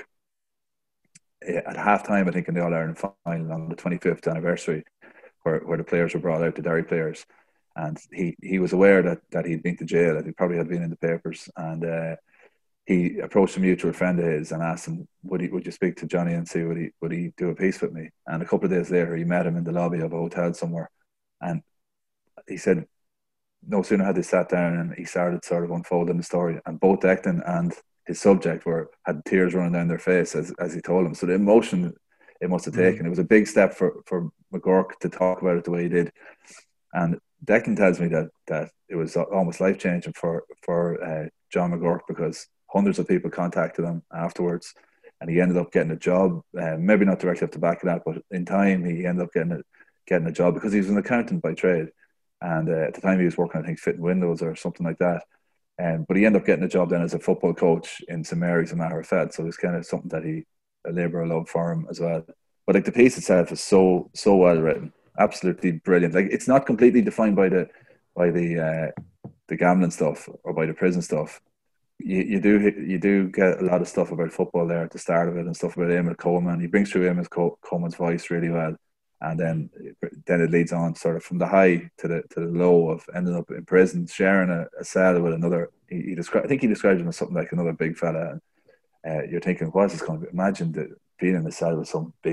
at half-time, I think, in the All-Ireland final on the twenty-fifth anniversary, where, where the players were brought out, the Derry players. And he, he was aware that, that he'd been to jail, that he probably had been in the papers. And uh, he approached a mutual friend of his and asked him, would he would you speak to Johnny and see would he would he do a piece with me? And a couple of days later, he met him in the lobby of a hotel somewhere. And he said, no sooner had they sat down and he started sort of unfolding the story. And both Declan and his subject were had tears running down their face as, as he told him. So the emotion it must have taken. Mm-hmm. It was a big step for, for McGurk to talk about it the way he did. And Declan tells me that that it was almost life changing for for uh, John McGurk, because hundreds of people contacted him afterwards, and he ended up getting a job. Uh, maybe not directly off the back of that, but in time he ended up getting a getting a job because he was an accountant by trade, and uh, at the time he was working, I think, fitting windows or something like that. Um, but he ended up getting a job then as a football coach in Saint Mary's in Magherafelt. So it's kind of something that he a labour of love for him as well. But like the piece itself is so so well written. Absolutely brilliant. Like it's not completely defined by the by the uh, the gambling stuff or by the prison stuff. You you do you do get a lot of stuff about football there at the start of it and stuff about Emil Coleman. He brings through Emil Coleman's voice really well, and then then it leads on sort of from the high to the to the low of ending up in prison, sharing a, a cell with another. He, he described I think he described him as something like another big fella. And uh, you're thinking, what's this going to be? Imagine the, being in a cell with some big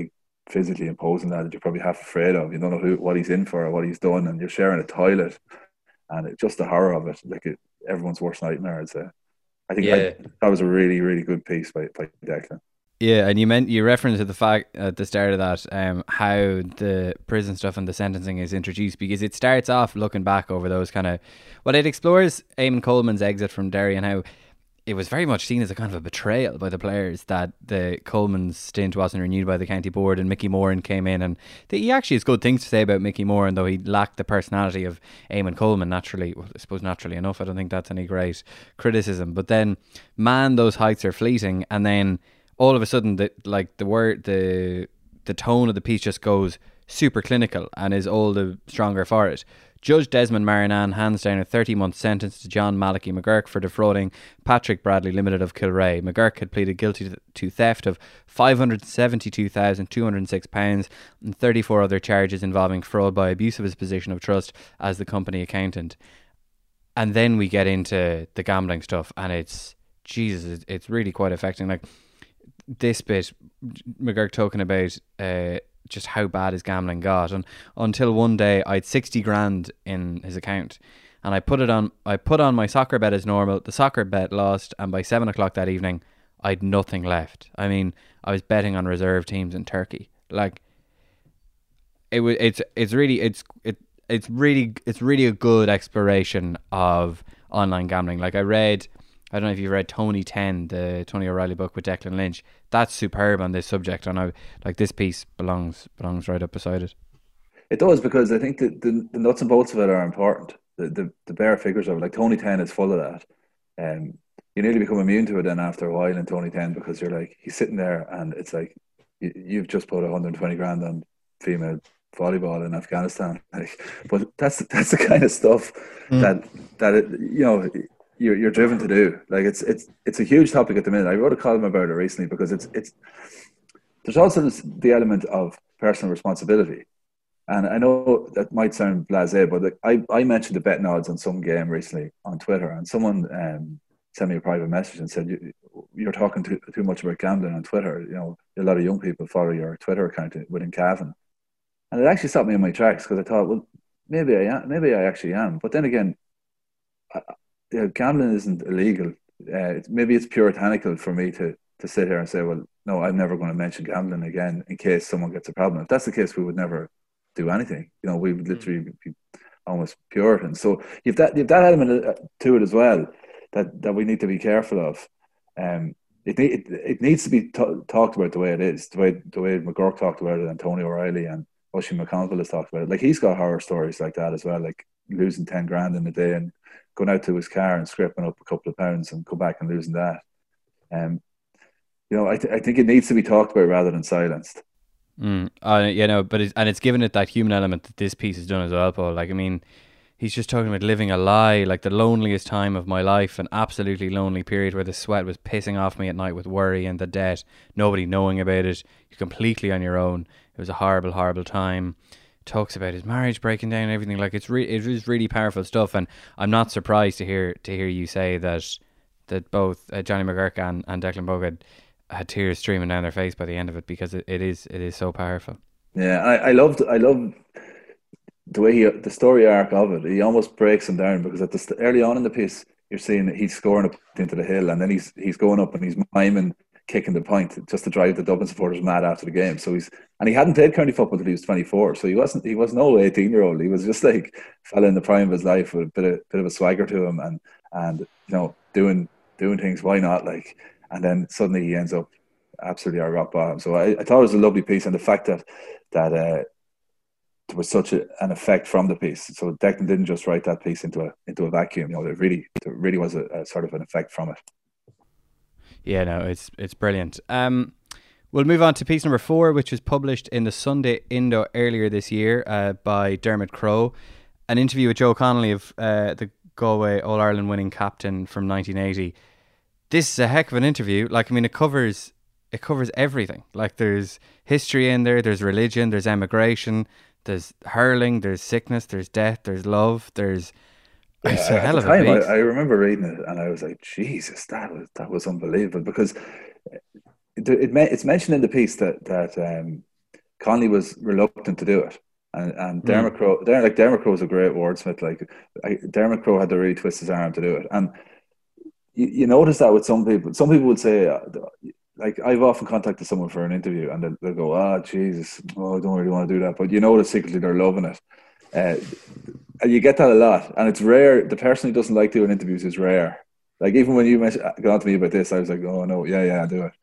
physically imposing lad that you're probably half afraid of. You don't know who what he's in for or what he's done, and you're sharing a toilet, and it, just the horror of it, like it, everyone's worst nightmare. Is uh, I think Yeah. I, that was a really really good piece by by Declan. Yeah, and you meant you referenced to the fact at the start of that um, how the prison stuff and the sentencing is introduced, because it starts off looking back over those kind of, well, it explores Eamon Coleman's exit from Derry and how it was very much seen as a kind of a betrayal by the players that the Coleman's stint wasn't renewed by the county board, and Mickey Moran came in, and the, he actually has good things to say about Mickey Moran, though he lacked the personality of Eamon Coleman naturally. Well, I suppose naturally enough, I don't think that's any great criticism. But then, man, those heights are fleeting, and then all of a sudden, the like the word, the the tone of the piece just goes super clinical and is all the stronger for it. Judge Desmond Marinan hands down a thirty-month sentence to John Malachi McGurk for defrauding Patrick Bradley Limited of Kilray. McGurk had pleaded guilty to, to theft of five hundred seventy-two thousand two hundred six pounds and thirty-four other charges involving fraud by abuse of his position of trust as the company accountant. And then we get into the gambling stuff, and it's, Jesus, it's really quite affecting. Like, this bit, McGurk talking about uh, just how bad his gambling got, and until one day I had sixty grand in his account, and I put it on. I put on my soccer bet as normal. The soccer bet lost, and by seven o'clock that evening, I had nothing left. I mean, I was betting on reserve teams in Turkey. Like, it was. It's. It's really. It's. It. It's really. It's really a good exploration of online gambling. Like, I read. I don't know if you've read Tony ten, the Tony O'Reilly book with Declan Lynch. That's superb on this subject, and I like this piece belongs belongs right up beside it. It does, because I think that the, the nuts and bolts of it are important. The, the the bare figures of it, like Tony ten is full of that. Um, you nearly become immune to it then after a while in Tony ten, because you're like, he's sitting there and it's like you, you've just put one hundred twenty grand on female volleyball in Afghanistan. Like, but that's that's the kind of stuff mm. that that it, you know. You're, you're driven to do. Like, it's it's it's a huge topic at the minute. I wrote a column about it recently because it's it's there's also this, the element of personal responsibility, and I know that might sound blasé, but like, I I mentioned the betting odds on some game recently on Twitter, and someone um, sent me a private message and said, you, you're talking too too much about gambling on Twitter. You know, a lot of young people follow your Twitter account within Cavan, and it actually stopped me in my tracks, because I thought, well, maybe I am, maybe I actually am, but then again, I, Yeah, gambling isn't illegal. Uh, it's, maybe it's puritanical for me to, to sit here and say, well, no, I'm never going to mention gambling again in case someone gets a problem. If that's the case, we would never do anything. You know, we would literally be almost Puritan. So you've that you've that element to it as well that, that we need to be careful of. Um, it it, it needs to be t- talked about the way it is, the way the way McGurk talked about it, and Tony O'Reilly and Oisin McConville has talked about it. Like, he's got horror stories like that as well, like losing ten grand in a day and going out to his car and scraping up a couple of pounds and go back and losing that. Um, you know, I, th- I think it needs to be talked about rather than silenced. Mm, uh, you know, but it's, and it's given it that human element that this piece has done as well, Paul. Like, I mean, he's just talking about living a lie, like the loneliest time of my life, an absolutely lonely period where the sweat was pissing off me at night with worry and the debt, nobody knowing about it. You're completely on your own. It was a horrible, horrible time. Talks about his marriage breaking down and everything. Like, it's re- it is really powerful stuff, and I'm not surprised to hear to hear you say that that both uh, Johnny McGurk and, and Declan Bogue had, had tears streaming down their face by the end of it, because it, it is it is so powerful. Yeah, I, I loved I love the way he the story arc of it. He almost breaks him down, because at the st- early on in the piece, you're seeing that he's scoring up into the hill, and then he's he's going up and he's miming kicking the point just to drive the Dublin supporters mad after the game. So he's and he hadn't played county football until he was twenty-four. So he wasn't he was no eighteen year old. He was just like fella in the prime of his life with a bit of bit of a swagger to him, and and you know doing doing things. Why not? Like, and then suddenly he ends up absolutely at rock bottom. So I, I thought it was a lovely piece, and the fact that that uh, there was such a, an effect from the piece. So Declan didn't just write that piece into a into a vacuum. You know, there really there really was a, a sort of an effect from it. Yeah, no, it's it's brilliant. Um, we'll move on to piece number four, which was published in the Sunday Indo earlier this year uh, by Dermot Crowe. An interview with Joe Connolly, of uh, the Galway All-Ireland winning captain from nineteen eighty. This is a heck of an interview. Like, I mean, it covers it covers everything. Like, there's history in there, there's religion, there's emigration, there's hurling, there's sickness, there's death, there's love, there's... Yeah, it's a hell of a time, piece. I, I remember reading it and I was like, Jesus, that was that was unbelievable, because it, it it's mentioned in the piece that that um, Connolly was reluctant to do it. And, and Mm. Dermot Crowe, Der- like Dermot Crowe's a great wordsmith. Like I, Dermot Crowe had to really twist his arm to do it. And you, you notice that with some people. Some people would say, uh, like I've often contacted someone for an interview, and they'll, they'll go, "Ah, oh, Jesus, oh, I don't really want to do that." But you know that secretly they're loving it. Uh, and you get that a lot, and it's rare. The person who doesn't like doing interviews is rare. Like even when you mentioned, got on to me about this, I was like, "Oh no, yeah, yeah, I'll do it."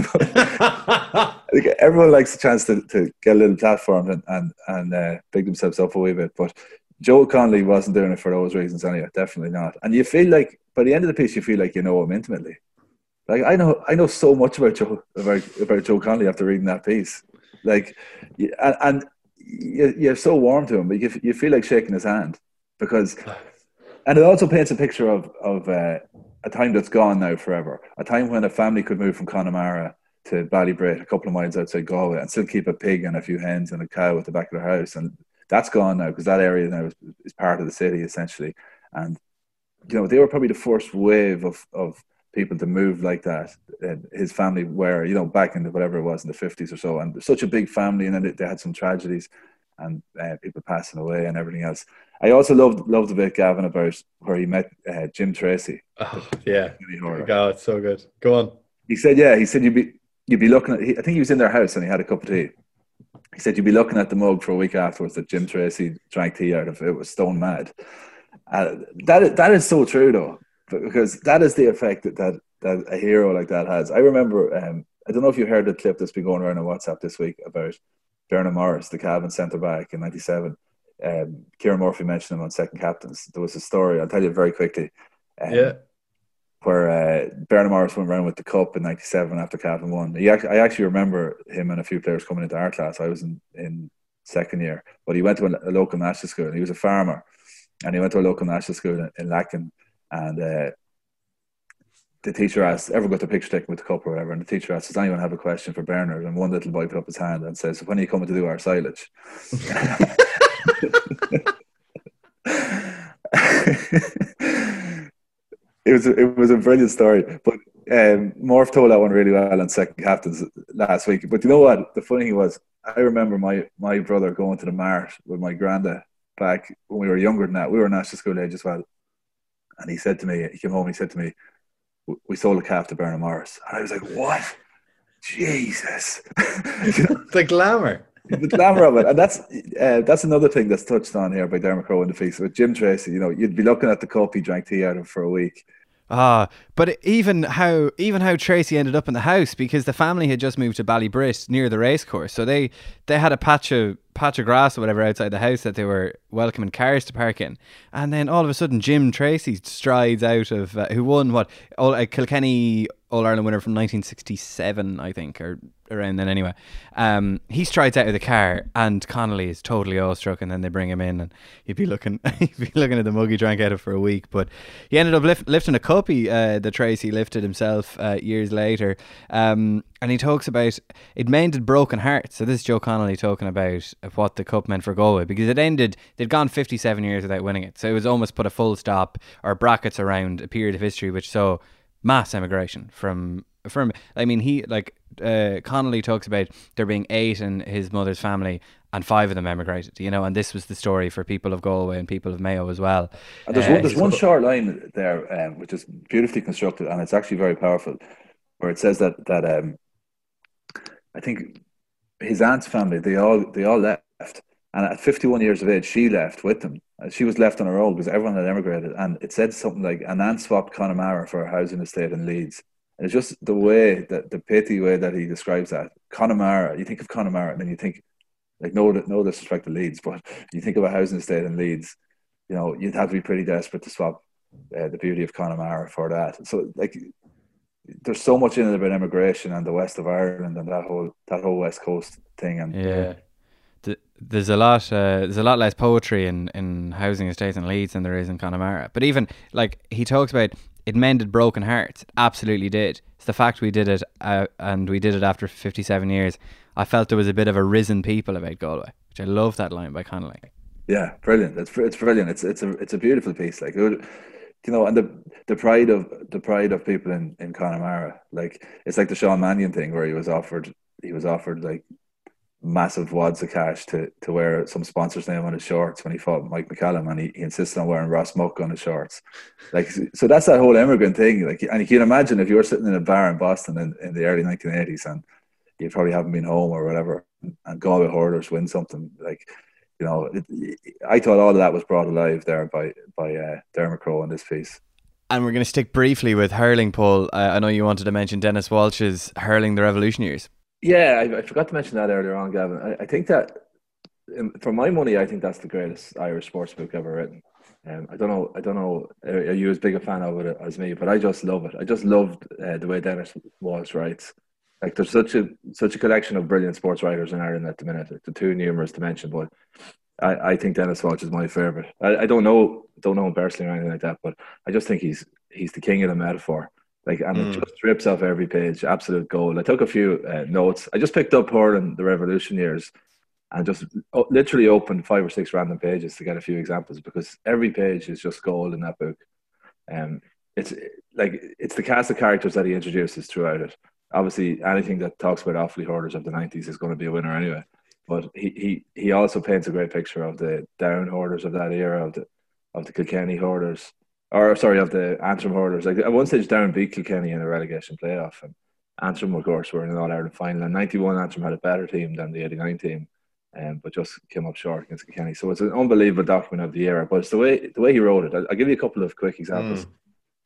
I think everyone likes a chance to, to get a little platform and and, and uh, big themselves up a wee bit. But Joe Connolly wasn't doing it for those reasons anyway. Definitely not. And you feel like by the end of the piece, you feel like you know him intimately. Like I know, I know so much about Joe about, about Joe Connolly after reading that piece. Like, and, and you're so warm to him, but you you feel like shaking his hand because, and it also paints a picture of of uh, a time that's gone now forever. A time when a family could move from Connemara to Ballybrit, a couple of miles outside Galway, and still keep a pig and a few hens and a cow at the back of their house, and that's gone now because that area now is, is part of the city essentially. And you know they were probably the first wave of of people to move like that. And his family were, you know, back in the, whatever it was in the fifties or so, and such a big family, and then they, they had some tragedies and uh, people passing away and everything else. I also loved loved a bit, Gavin, about where he met uh, Jim Tracy. Oh yeah, God, it's so good. Go on. He said, yeah, he said you'd be you'd be looking at. He, I think he was in their house and he had a cup of tea. He said you'd be looking at the mug for a week afterwards that Jim Tracy drank tea out of. It was stone mad. Uh, that that is so true though, because that is the effect that that, that a hero like that has. I remember. Um, I don't know if you heard the clip that's been going around on WhatsApp this week about Bernard Morris, the Cavan centre back in ninety-seven. Um, Kieran Murphy mentioned him on Second Captains. There was a story, I'll tell you very quickly. Um, yeah. Where uh, Bernard Morris went around with the cup in ninety-seven after Cavan won. He actually, I actually remember him and a few players coming into our class. I was in, in second year, but he went to a, a local national school. And he was a farmer, and he went to a local national school in, in Lacken. And uh, the teacher asked, "Ever got the picture taken with the cup or whatever?" And the teacher asked, "Does anyone have a question for Bernard?" And one little boy put up his hand and says, "When are you coming to do our silage?" It was a, it was a brilliant story, but um, Morph told that one really well on Second Captains last week. But you know what? The funny thing was, I remember my, my brother going to the mart with my granda back when we were younger than that. We were national school age as well, and he said to me, he came home, and he said to me, "We sold a calf to Bernard Morris," and I was like, "What? Jesus!" You know? The glamour. The glamour of it. And that's uh, that's another thing that's touched on here by Dermot Crowe in the piece. With Jim Tracy, you know, you'd be looking at the cup he drank tea out of for a week. Ah, but even how even how Tracy ended up in the house, because the family had just moved to Ballybrit near the racecourse, so they they had a patch of patch of grass or whatever outside the house that they were welcoming cars to park in, and then all of a sudden Jim Tracy strides out of uh, who won what all uh, Kilkenny All Ireland winner from nineteen sixty-seven, I think, or around then anyway. Um, he strides out of the car, and Connolly is totally awestruck, and then they bring him in, and he'd be looking, he'd be looking at the mug he drank out of for a week. But he ended up lift, lifting a cup. He, uh, the Tracy lifted himself uh, years later, um, and he talks about it mended broken hearts. So this is Joe Connolly talking about what the cup meant for Galway, because it ended. They'd gone fifty-seven years without winning it, so it was almost put a full stop or brackets around a period of history which saw mass emigration from from I mean he like uh, Connolly talks about there being eight in his mother's family and five of them emigrated, you know, and this was the story for people of Galway and people of Mayo as well. And there's uh, one, there's one short line there um, which is beautifully constructed, and it's actually very powerful, where it says that that um, I think his aunt's family they all they all left, and at fifty-one years of age she left with them. She was left on her own because everyone had emigrated, and it said something like an aunt swapped Connemara for a housing estate in Leeds. And it's just the way that the pithy way that he describes that. Connemara, you think of Connemara, and then you think, like, no, no disrespect to Leeds, but you think of a housing estate in Leeds, you know, you'd have to be pretty desperate to swap uh, the beauty of Connemara for that. So, like, there's so much in it about emigration and the west of Ireland and that whole that whole West Coast thing. And yeah. There's a lot. Uh, there's a lot less poetry in, in housing estates in Leeds than there is in Connemara. But even like he talks about, it mended broken hearts. It absolutely did. It's the fact we did it, uh, and we did it after fifty-seven years. I felt there was a bit of a risen people about Galway, which I love that line by Connolly. Yeah, brilliant. It's it's brilliant. It's it's a it's a beautiful piece. Like, it would, you know, and the the pride of the pride of people in in Connemara. Like, it's like the Sean Mannion thing where he was offered he was offered like massive wads of cash to to wear some sponsor's name on his shorts when he fought Mike McCallum, and he, he insisted on wearing Ross Muck on his shorts. Like, so that's that whole immigrant thing. Like, and you can imagine if you were sitting in a bar in Boston in, in the early nineteen eighties and you probably haven't been home or whatever, and Galway Hurlers win something, like, you know, it, I thought all of that was brought alive there by by uh, Dermot Crowe in this piece. And we're going to stick briefly with hurling, Paul. Uh, I know you wanted to mention Dennis Walsh's Hurling the Revolution Years. Yeah, I, I forgot to mention that earlier on, Gavin. I, I think that, um, for my money, I think that's the greatest Irish sports book ever written. Um, I don't know. I don't know. Are you as big a fan of it as me? But I just love it. I just loved uh, the way Dennis Walsh writes. Like, there's such a such a collection of brilliant sports writers in Ireland at the minute. They're too numerous to mention, but I, I think Dennis Walsh is my favourite. I, I don't know don't know him personally or anything like that, but I just think he's he's the king of the metaphor. Like, and mm. it just drips off every page. Absolute gold. I took a few uh, notes. I just picked up Hurling the Revolution Years and just oh, literally opened five or six random pages to get a few examples, because every page is just gold in that book. Um, it's like it's the cast of characters that he introduces throughout it. Obviously, anything that talks about Offaly Hurlers of the nineties is going to be a winner anyway. But he, he, he also paints a great picture of the Down Hurlers of that era, of the of the Kilkenny Hurlers. Or, sorry, of the Antrim Hurlers. Like, at one stage, Down beat Kilkenny in a relegation playoff. And Antrim, of course, were in an All-Ireland final. And ninety-one, Antrim had a better team than the eighty-nine team, um, but just came up short against Kilkenny. So it's an unbelievable document of the era. But it's the way the way he wrote it. I'll, I'll give you a couple of quick examples. Mm.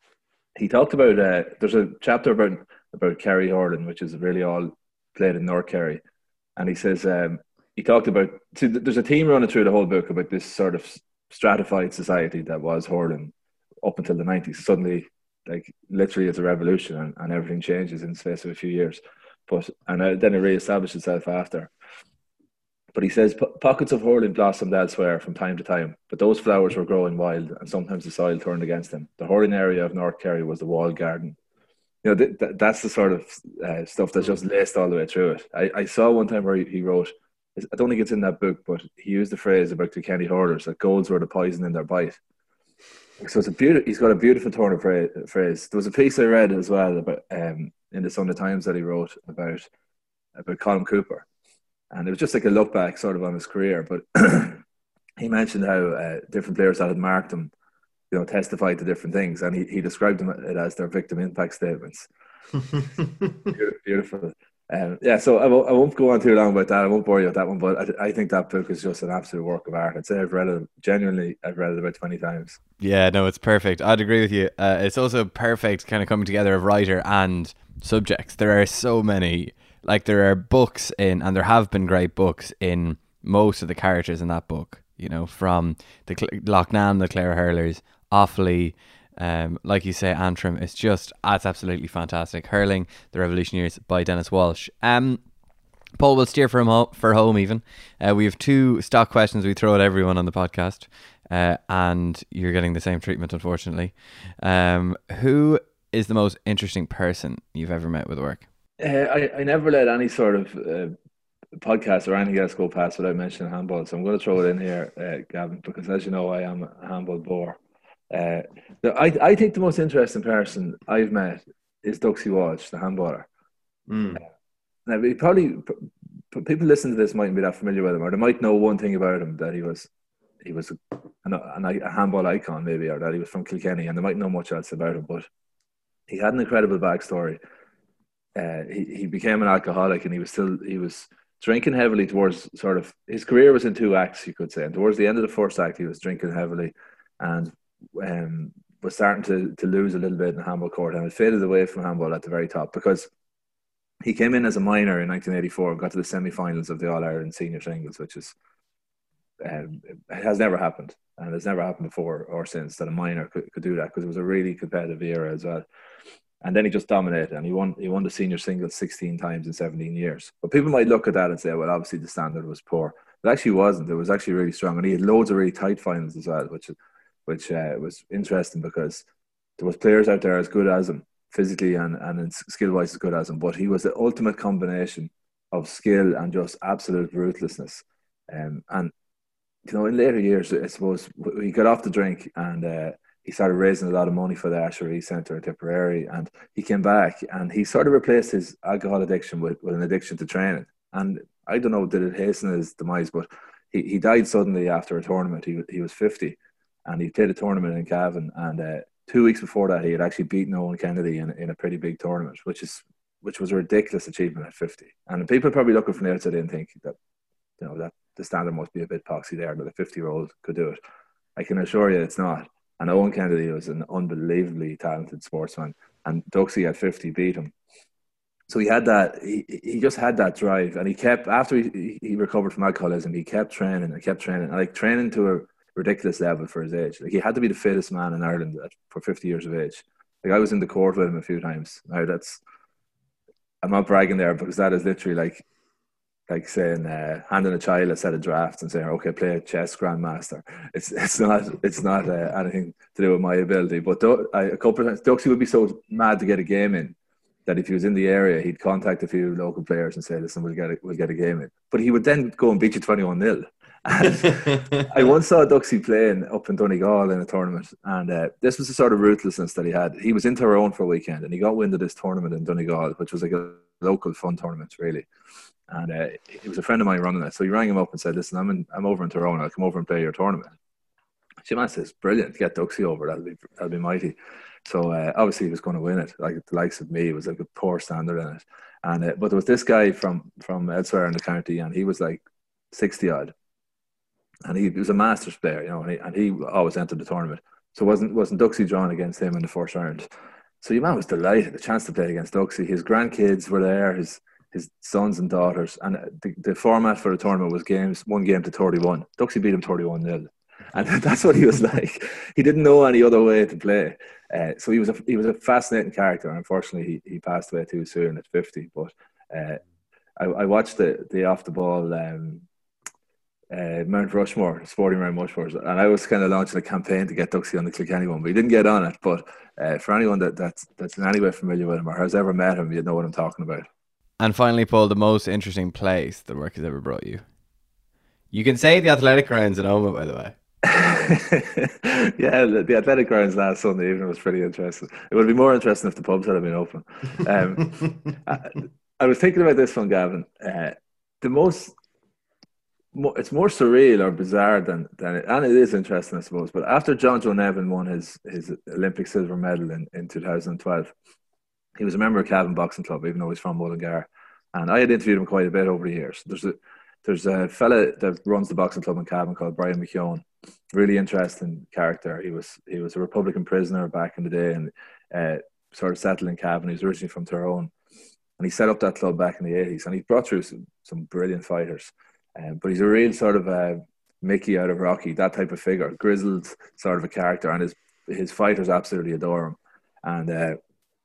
He talked about, uh, there's a chapter about, about Kerry hurling, which is really all played in North Kerry. And he says, um, he talked about, see, there's a theme running through the whole book about this sort of stratified society that was hurling up until the nineties. Suddenly, like, literally it's a revolution, and, and everything changes in the space of a few years. But and uh, then it re-established itself after. But he says pockets of hurling blossomed elsewhere from time to time, but those flowers were growing wild, and sometimes the soil turned against them. The hurling area of North Kerry was the walled garden. You know, th- th- that's the sort of uh, stuff that's just laced all the way through it. I, I saw one time where he, he wrote, I don't think it's in that book, but he used the phrase about Kilkenny hurlers, that golds were the poison in their bite. So it's a beautiful. He's got a beautiful turn of phrase. There was a piece I read as well about um, in the Sunday Times that he wrote about about Colin Cooper, and it was just like a look back sort of on his career. But he mentioned how uh, different players that had marked him, you know, testified to different things, and he, he described them it as their victim impact statements. beautiful. beautiful. Um, yeah, so I won't, I won't go on too long about that. I won't bore you with that one, but I, I think that book is just an absolute work of art. I'd say I've read it, genuinely, I've read it about twenty times. Yeah, no, it's perfect. I'd agree with you. Uh, it's also perfect kind of coming together of writer and subjects. There are so many, like there are books in, and there have been great books in most of the characters in that book, you know, from the Loughnane, the Clare Hurlers, Offaly, Um, like you say, Antrim. It's just, it's absolutely fantastic. Hurling the Revolution Years by Dennis Walsh. Um, Paul will steer for him ho- for home even. Uh, we have two stock questions we throw at everyone on the podcast, uh, and you're getting the same treatment, unfortunately. Um, who is the most interesting person you've ever met with work? Uh, I, I never let any sort of uh, podcast or anything else go past without mentioning handball, so I'm going to throw it in here, uh, Gavin, because as you know, I am a handball bore. Uh, I I think the most interesting person I've met is Duxie Walsh, the handballer. Mm. Uh, now, he probably people listening to this mightn't be that familiar with him, or they might know one thing about him, that he was he was a, a handball icon, maybe, or that he was from Kilkenny, and they might know much else about him. But he had an incredible backstory. Uh, he he became an alcoholic, and he was still he was drinking heavily towards sort of his career was in two acts, you could say, and towards the end of the first act, he was drinking heavily, and Um, was starting to, to lose a little bit in the handball court, and it faded away from handball at the very top, because he came in as a minor in nineteen eighty-four and got to the semi-finals of the All-Ireland Senior Singles, which is um, it has never happened, and it's never happened before or since that a minor could, could do that, because it was a really competitive era as well. And then he just dominated, and he won he won the Senior Singles sixteen times in seventeen years. But people might look at that and say, well, obviously the standard was poor. It actually wasn't. It was actually really strong, and he had loads of really tight finals as well, which is which uh, was interesting, because there was players out there as good as him, physically and, and skill-wise as good as him, but he was the ultimate combination of skill and just absolute ruthlessness. Um, and, you know, in later years, I suppose, he got off the drink, and uh, he started raising a lot of money for the Ashery Centre in Tipperary, and he came back, and he sort of replaced his alcohol addiction with, with an addiction to training. And I don't know, did it hasten his demise, but he, he died suddenly after a tournament. He he was fifty, and he played a tournament in Cavan, and uh, two weeks before that, he had actually beaten Owen Kennedy in, in a pretty big tournament, which is which was a ridiculous achievement at fifty. And people are probably looking from the outside in and think that, you know, that the standard must be a bit poxy there, that a fifty-year-old could do it. I can assure you it's not. And Owen Kennedy was an unbelievably talented sportsman, and Duxie at fifty beat him. So he had that, he, he just had that drive, and he kept, after he, he recovered from alcoholism, he kept training and kept training, and like training to a ridiculous level for his age. Like he had to be the fittest man in Ireland at, for fifty years of age. Like I was in the court with him a few times. Now that's, I'm not bragging there, because that is literally like, like saying, uh, handing a child a set of drafts and saying, okay, play a chess grandmaster. It's it's not it's not uh, anything to do with my ability. But Du- I, a couple of times, Duxie would be so mad to get a game in that if he was in the area, he'd contact a few local players and say, listen, we'll get a, we'll get a game in. But he would then go and beat you twenty-one nil. And I once saw Duxie playing up in Donegal in a tournament, and uh, this was the sort of ruthlessness that he had. He was in Tyrone for a weekend, and he got wind of this tournament in Donegal, which was like a local fun tournament, really. And uh, he was a friend of mine running it, so he rang him up and said, listen, I'm in, I'm over in Tyrone, I'll come over and play your tournament. Jim says, brilliant, get Duxie over, that'll be that'll be mighty. So uh, obviously he was going to win it, like the likes of me. It was like a poor standard in it. And uh, but there was this guy from from elsewhere in the county, and he was like sixty odd, and he, he was a Masters player, you know, and he, and he always entered the tournament. So wasn't wasn't Duxie drawn against him in the first round? So your man was delighted, the chance to play against Duxie. His grandkids were there, his his sons and daughters, and the, the format for the tournament was games, one game to thirty-one. Duxie beat him thirty-one nil. And that's what he was like. He didn't know any other way to play. Uh, so he was a he was a fascinating character. Unfortunately, he, he passed away too soon at fifty. But uh, I, I watched the the off the ball um, uh, Mount Rushmore, Sporting Mount Rushmore, and I was kind of launching a campaign to get Duxie on the Kilkenny one, but he didn't get on it. But uh, for anyone that that's that's in any way familiar with him or has ever met him, you know what I'm talking about. And finally, Paul, the most interesting place that work has ever brought you. You can say the athletic grounds in Omagh, by the way. Yeah, the, the athletic grounds last Sunday evening was pretty interesting. It would be more interesting if the pubs had been open. Um, I, I was thinking about this one, Gavin. Uh, the most, mo- it's more surreal or bizarre than than it, and it is interesting, I suppose. But after John Joe Nevin won his his Olympic silver medal in, in two thousand twelve, he was a member of Cavan Boxing Club, even though he's from Mullingar. And I had interviewed him quite a bit over the years. There's a there's a fella that runs the boxing club in Cavan called Brian McKeown. Really interesting character. He was he was a Republican prisoner back in the day, and uh, sort of settled in Cavan. He was originally from Tyrone, and he set up that club back in the eighties. And he brought through some, some brilliant fighters. Um, but he's a real sort of a Mickey out of Rocky, that type of figure, grizzled sort of a character, and his his fighters absolutely adore him. And uh,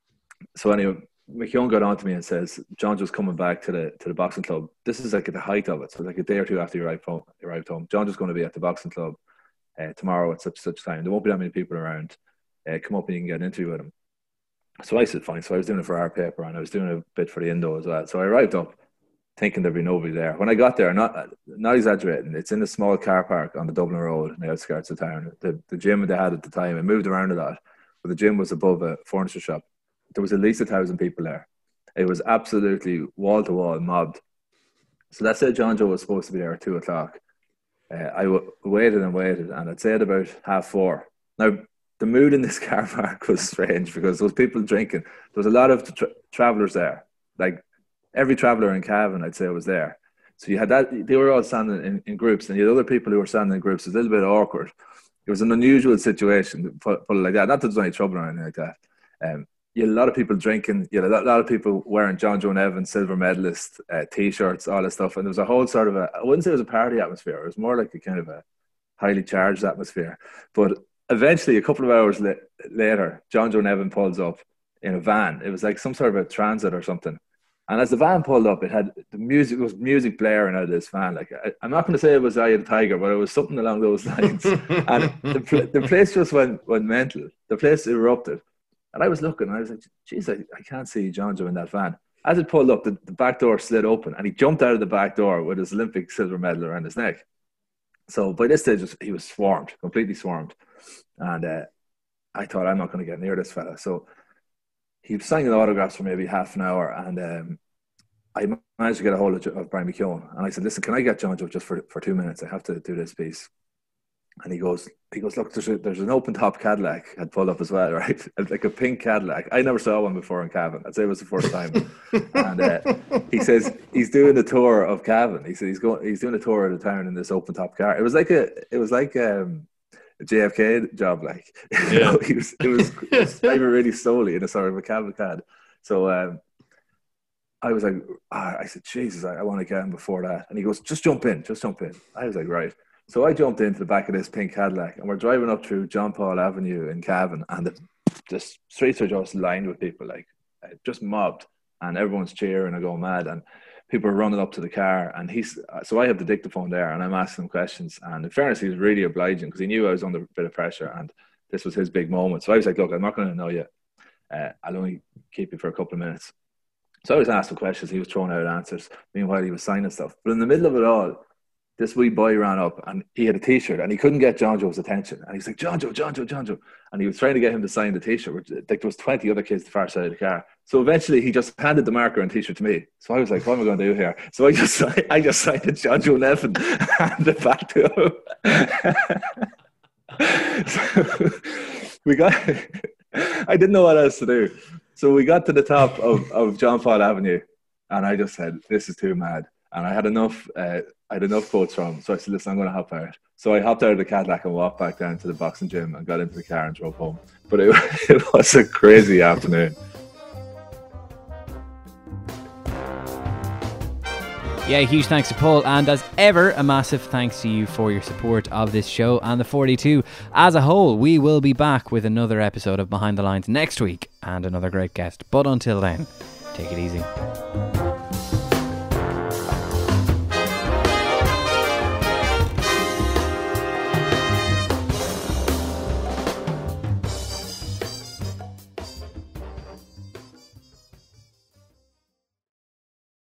so anyway, McKeown got on to me and says, John just coming back to the to the boxing club. This is like at the height of it. So like a day or two after he arrived home, he arrived home. John just going to be at the boxing club uh, tomorrow at such such time. There won't be that many people around. Uh, come up and you can get an interview with him. So I said, fine. So I was doing it for our paper, and I was doing a bit for the Indo as well. So I arrived up thinking there'd be nobody there. When I got there, not not exaggerating, it's in a small car park on the Dublin Road in the outskirts of town. The, the gym they had at the time, it moved around a lot, but the gym was above a furniture shop. There was at least a thousand people there. It was absolutely wall to wall mobbed. So that said, John Joe was supposed to be there at two o'clock. Uh, I w- waited and waited, and I'd say at about half four. Now, the mood in this car park was strange because there was people drinking. There was a lot of tra- travellers there. Like every traveller in Cavan, I'd say, was there. So you had that. They were all standing in, in groups, and you had other people who were standing in groups. It was a little bit awkward. It was an unusual situation, put, put it like that. Not that there's any trouble or anything like that. Um, You had a lot of people drinking. You had a lot, lot of people wearing John Joe Nevin silver medalist uh, T-shirts, all this stuff. And there was a whole sort of a, I wouldn't say it was a party atmosphere. It was more like a kind of a highly charged atmosphere. But eventually, a couple of hours la- later, John Joe Nevin pulls up in a van. It was like some sort of a transit or something. And as the van pulled up, it had the music, it was music blaring out of this van. Like I, I'm not going to say it was Eye of the Tiger, but it was something along those lines. And the, the place just went, went mental. The place erupted. And I was looking, and I was like, geez, I, I can't see John Joe in that van. As it pulled up, the, the back door slid open, and he jumped out of the back door with his Olympic silver medal around his neck. So by this stage, he was swarmed, completely swarmed. And uh, I thought, I'm not going to get near this fella. So he was signing autographs for maybe half an hour, and um, I managed to get a hold of, of Brian McKeown, and I said, "Listen, can I get John Joe just for, for two minutes? I have to do this piece." And he goes, he goes, "Look, there's a, there's an open top Cadillac had pulled up as well, right? Like a pink Cadillac. I never saw one before in Cavan. I'd say it was the first time." And uh, he says he's doing a tour of Cavan. He said he's going, he's doing a tour of the town in this open top car. It was like a, it was like um, a J F K job, like. Yeah. You know, he was, it was, it was driving really slowly in a sort of a cavalcade. So. Um, I was like, ah, I said, Jesus, I, I want to get him before that. And he goes, just jump in, just jump in. I was like, right. So I jumped into the back of this pink Cadillac, and we're driving up through John Paul Avenue in Cavan, and the, the streets are just lined with people, like just mobbed, and everyone's cheering and going mad, and people are running up to the car. And he's, so I have the dictaphone there, and I'm asking him questions. And in fairness, he was really obliging because he knew I was under a bit of pressure, and this was his big moment. So I was like, look, I'm not going to know you. Uh, I'll only keep you for a couple of minutes. So I was asking questions, he was throwing out answers. Meanwhile, he was signing stuff. But in the middle of it all, this wee boy ran up, and he had a T-shirt, and he couldn't get John Joe's attention. And he's like, John Joe, John Joe, John Joe. And he was trying to get him to sign the T-shirt. Which, like, there was twenty other kids at the far side of the car. So eventually, he just handed the marker and T-shirt to me. So I was like, what am I going to do here? So I just I just signed it, John Joe Neffen, and handed it back to him. So we got... I didn't know what else to do. So we got to the top of, of John Paul Avenue, and I just said, this is too mad. And I had enough uh, I had enough quotes from him. So I said, listen, I'm going to hop out. So I hopped out of the Cadillac and walked back down to the boxing gym and got into the car and drove home. But it, it was a crazy afternoon. Yeah, huge thanks to Paul, and as ever, a massive thanks to you for your support of this show and the forty-two as a whole. We will be back with another episode of Behind the Lines next week and another great guest. But until then, take it easy.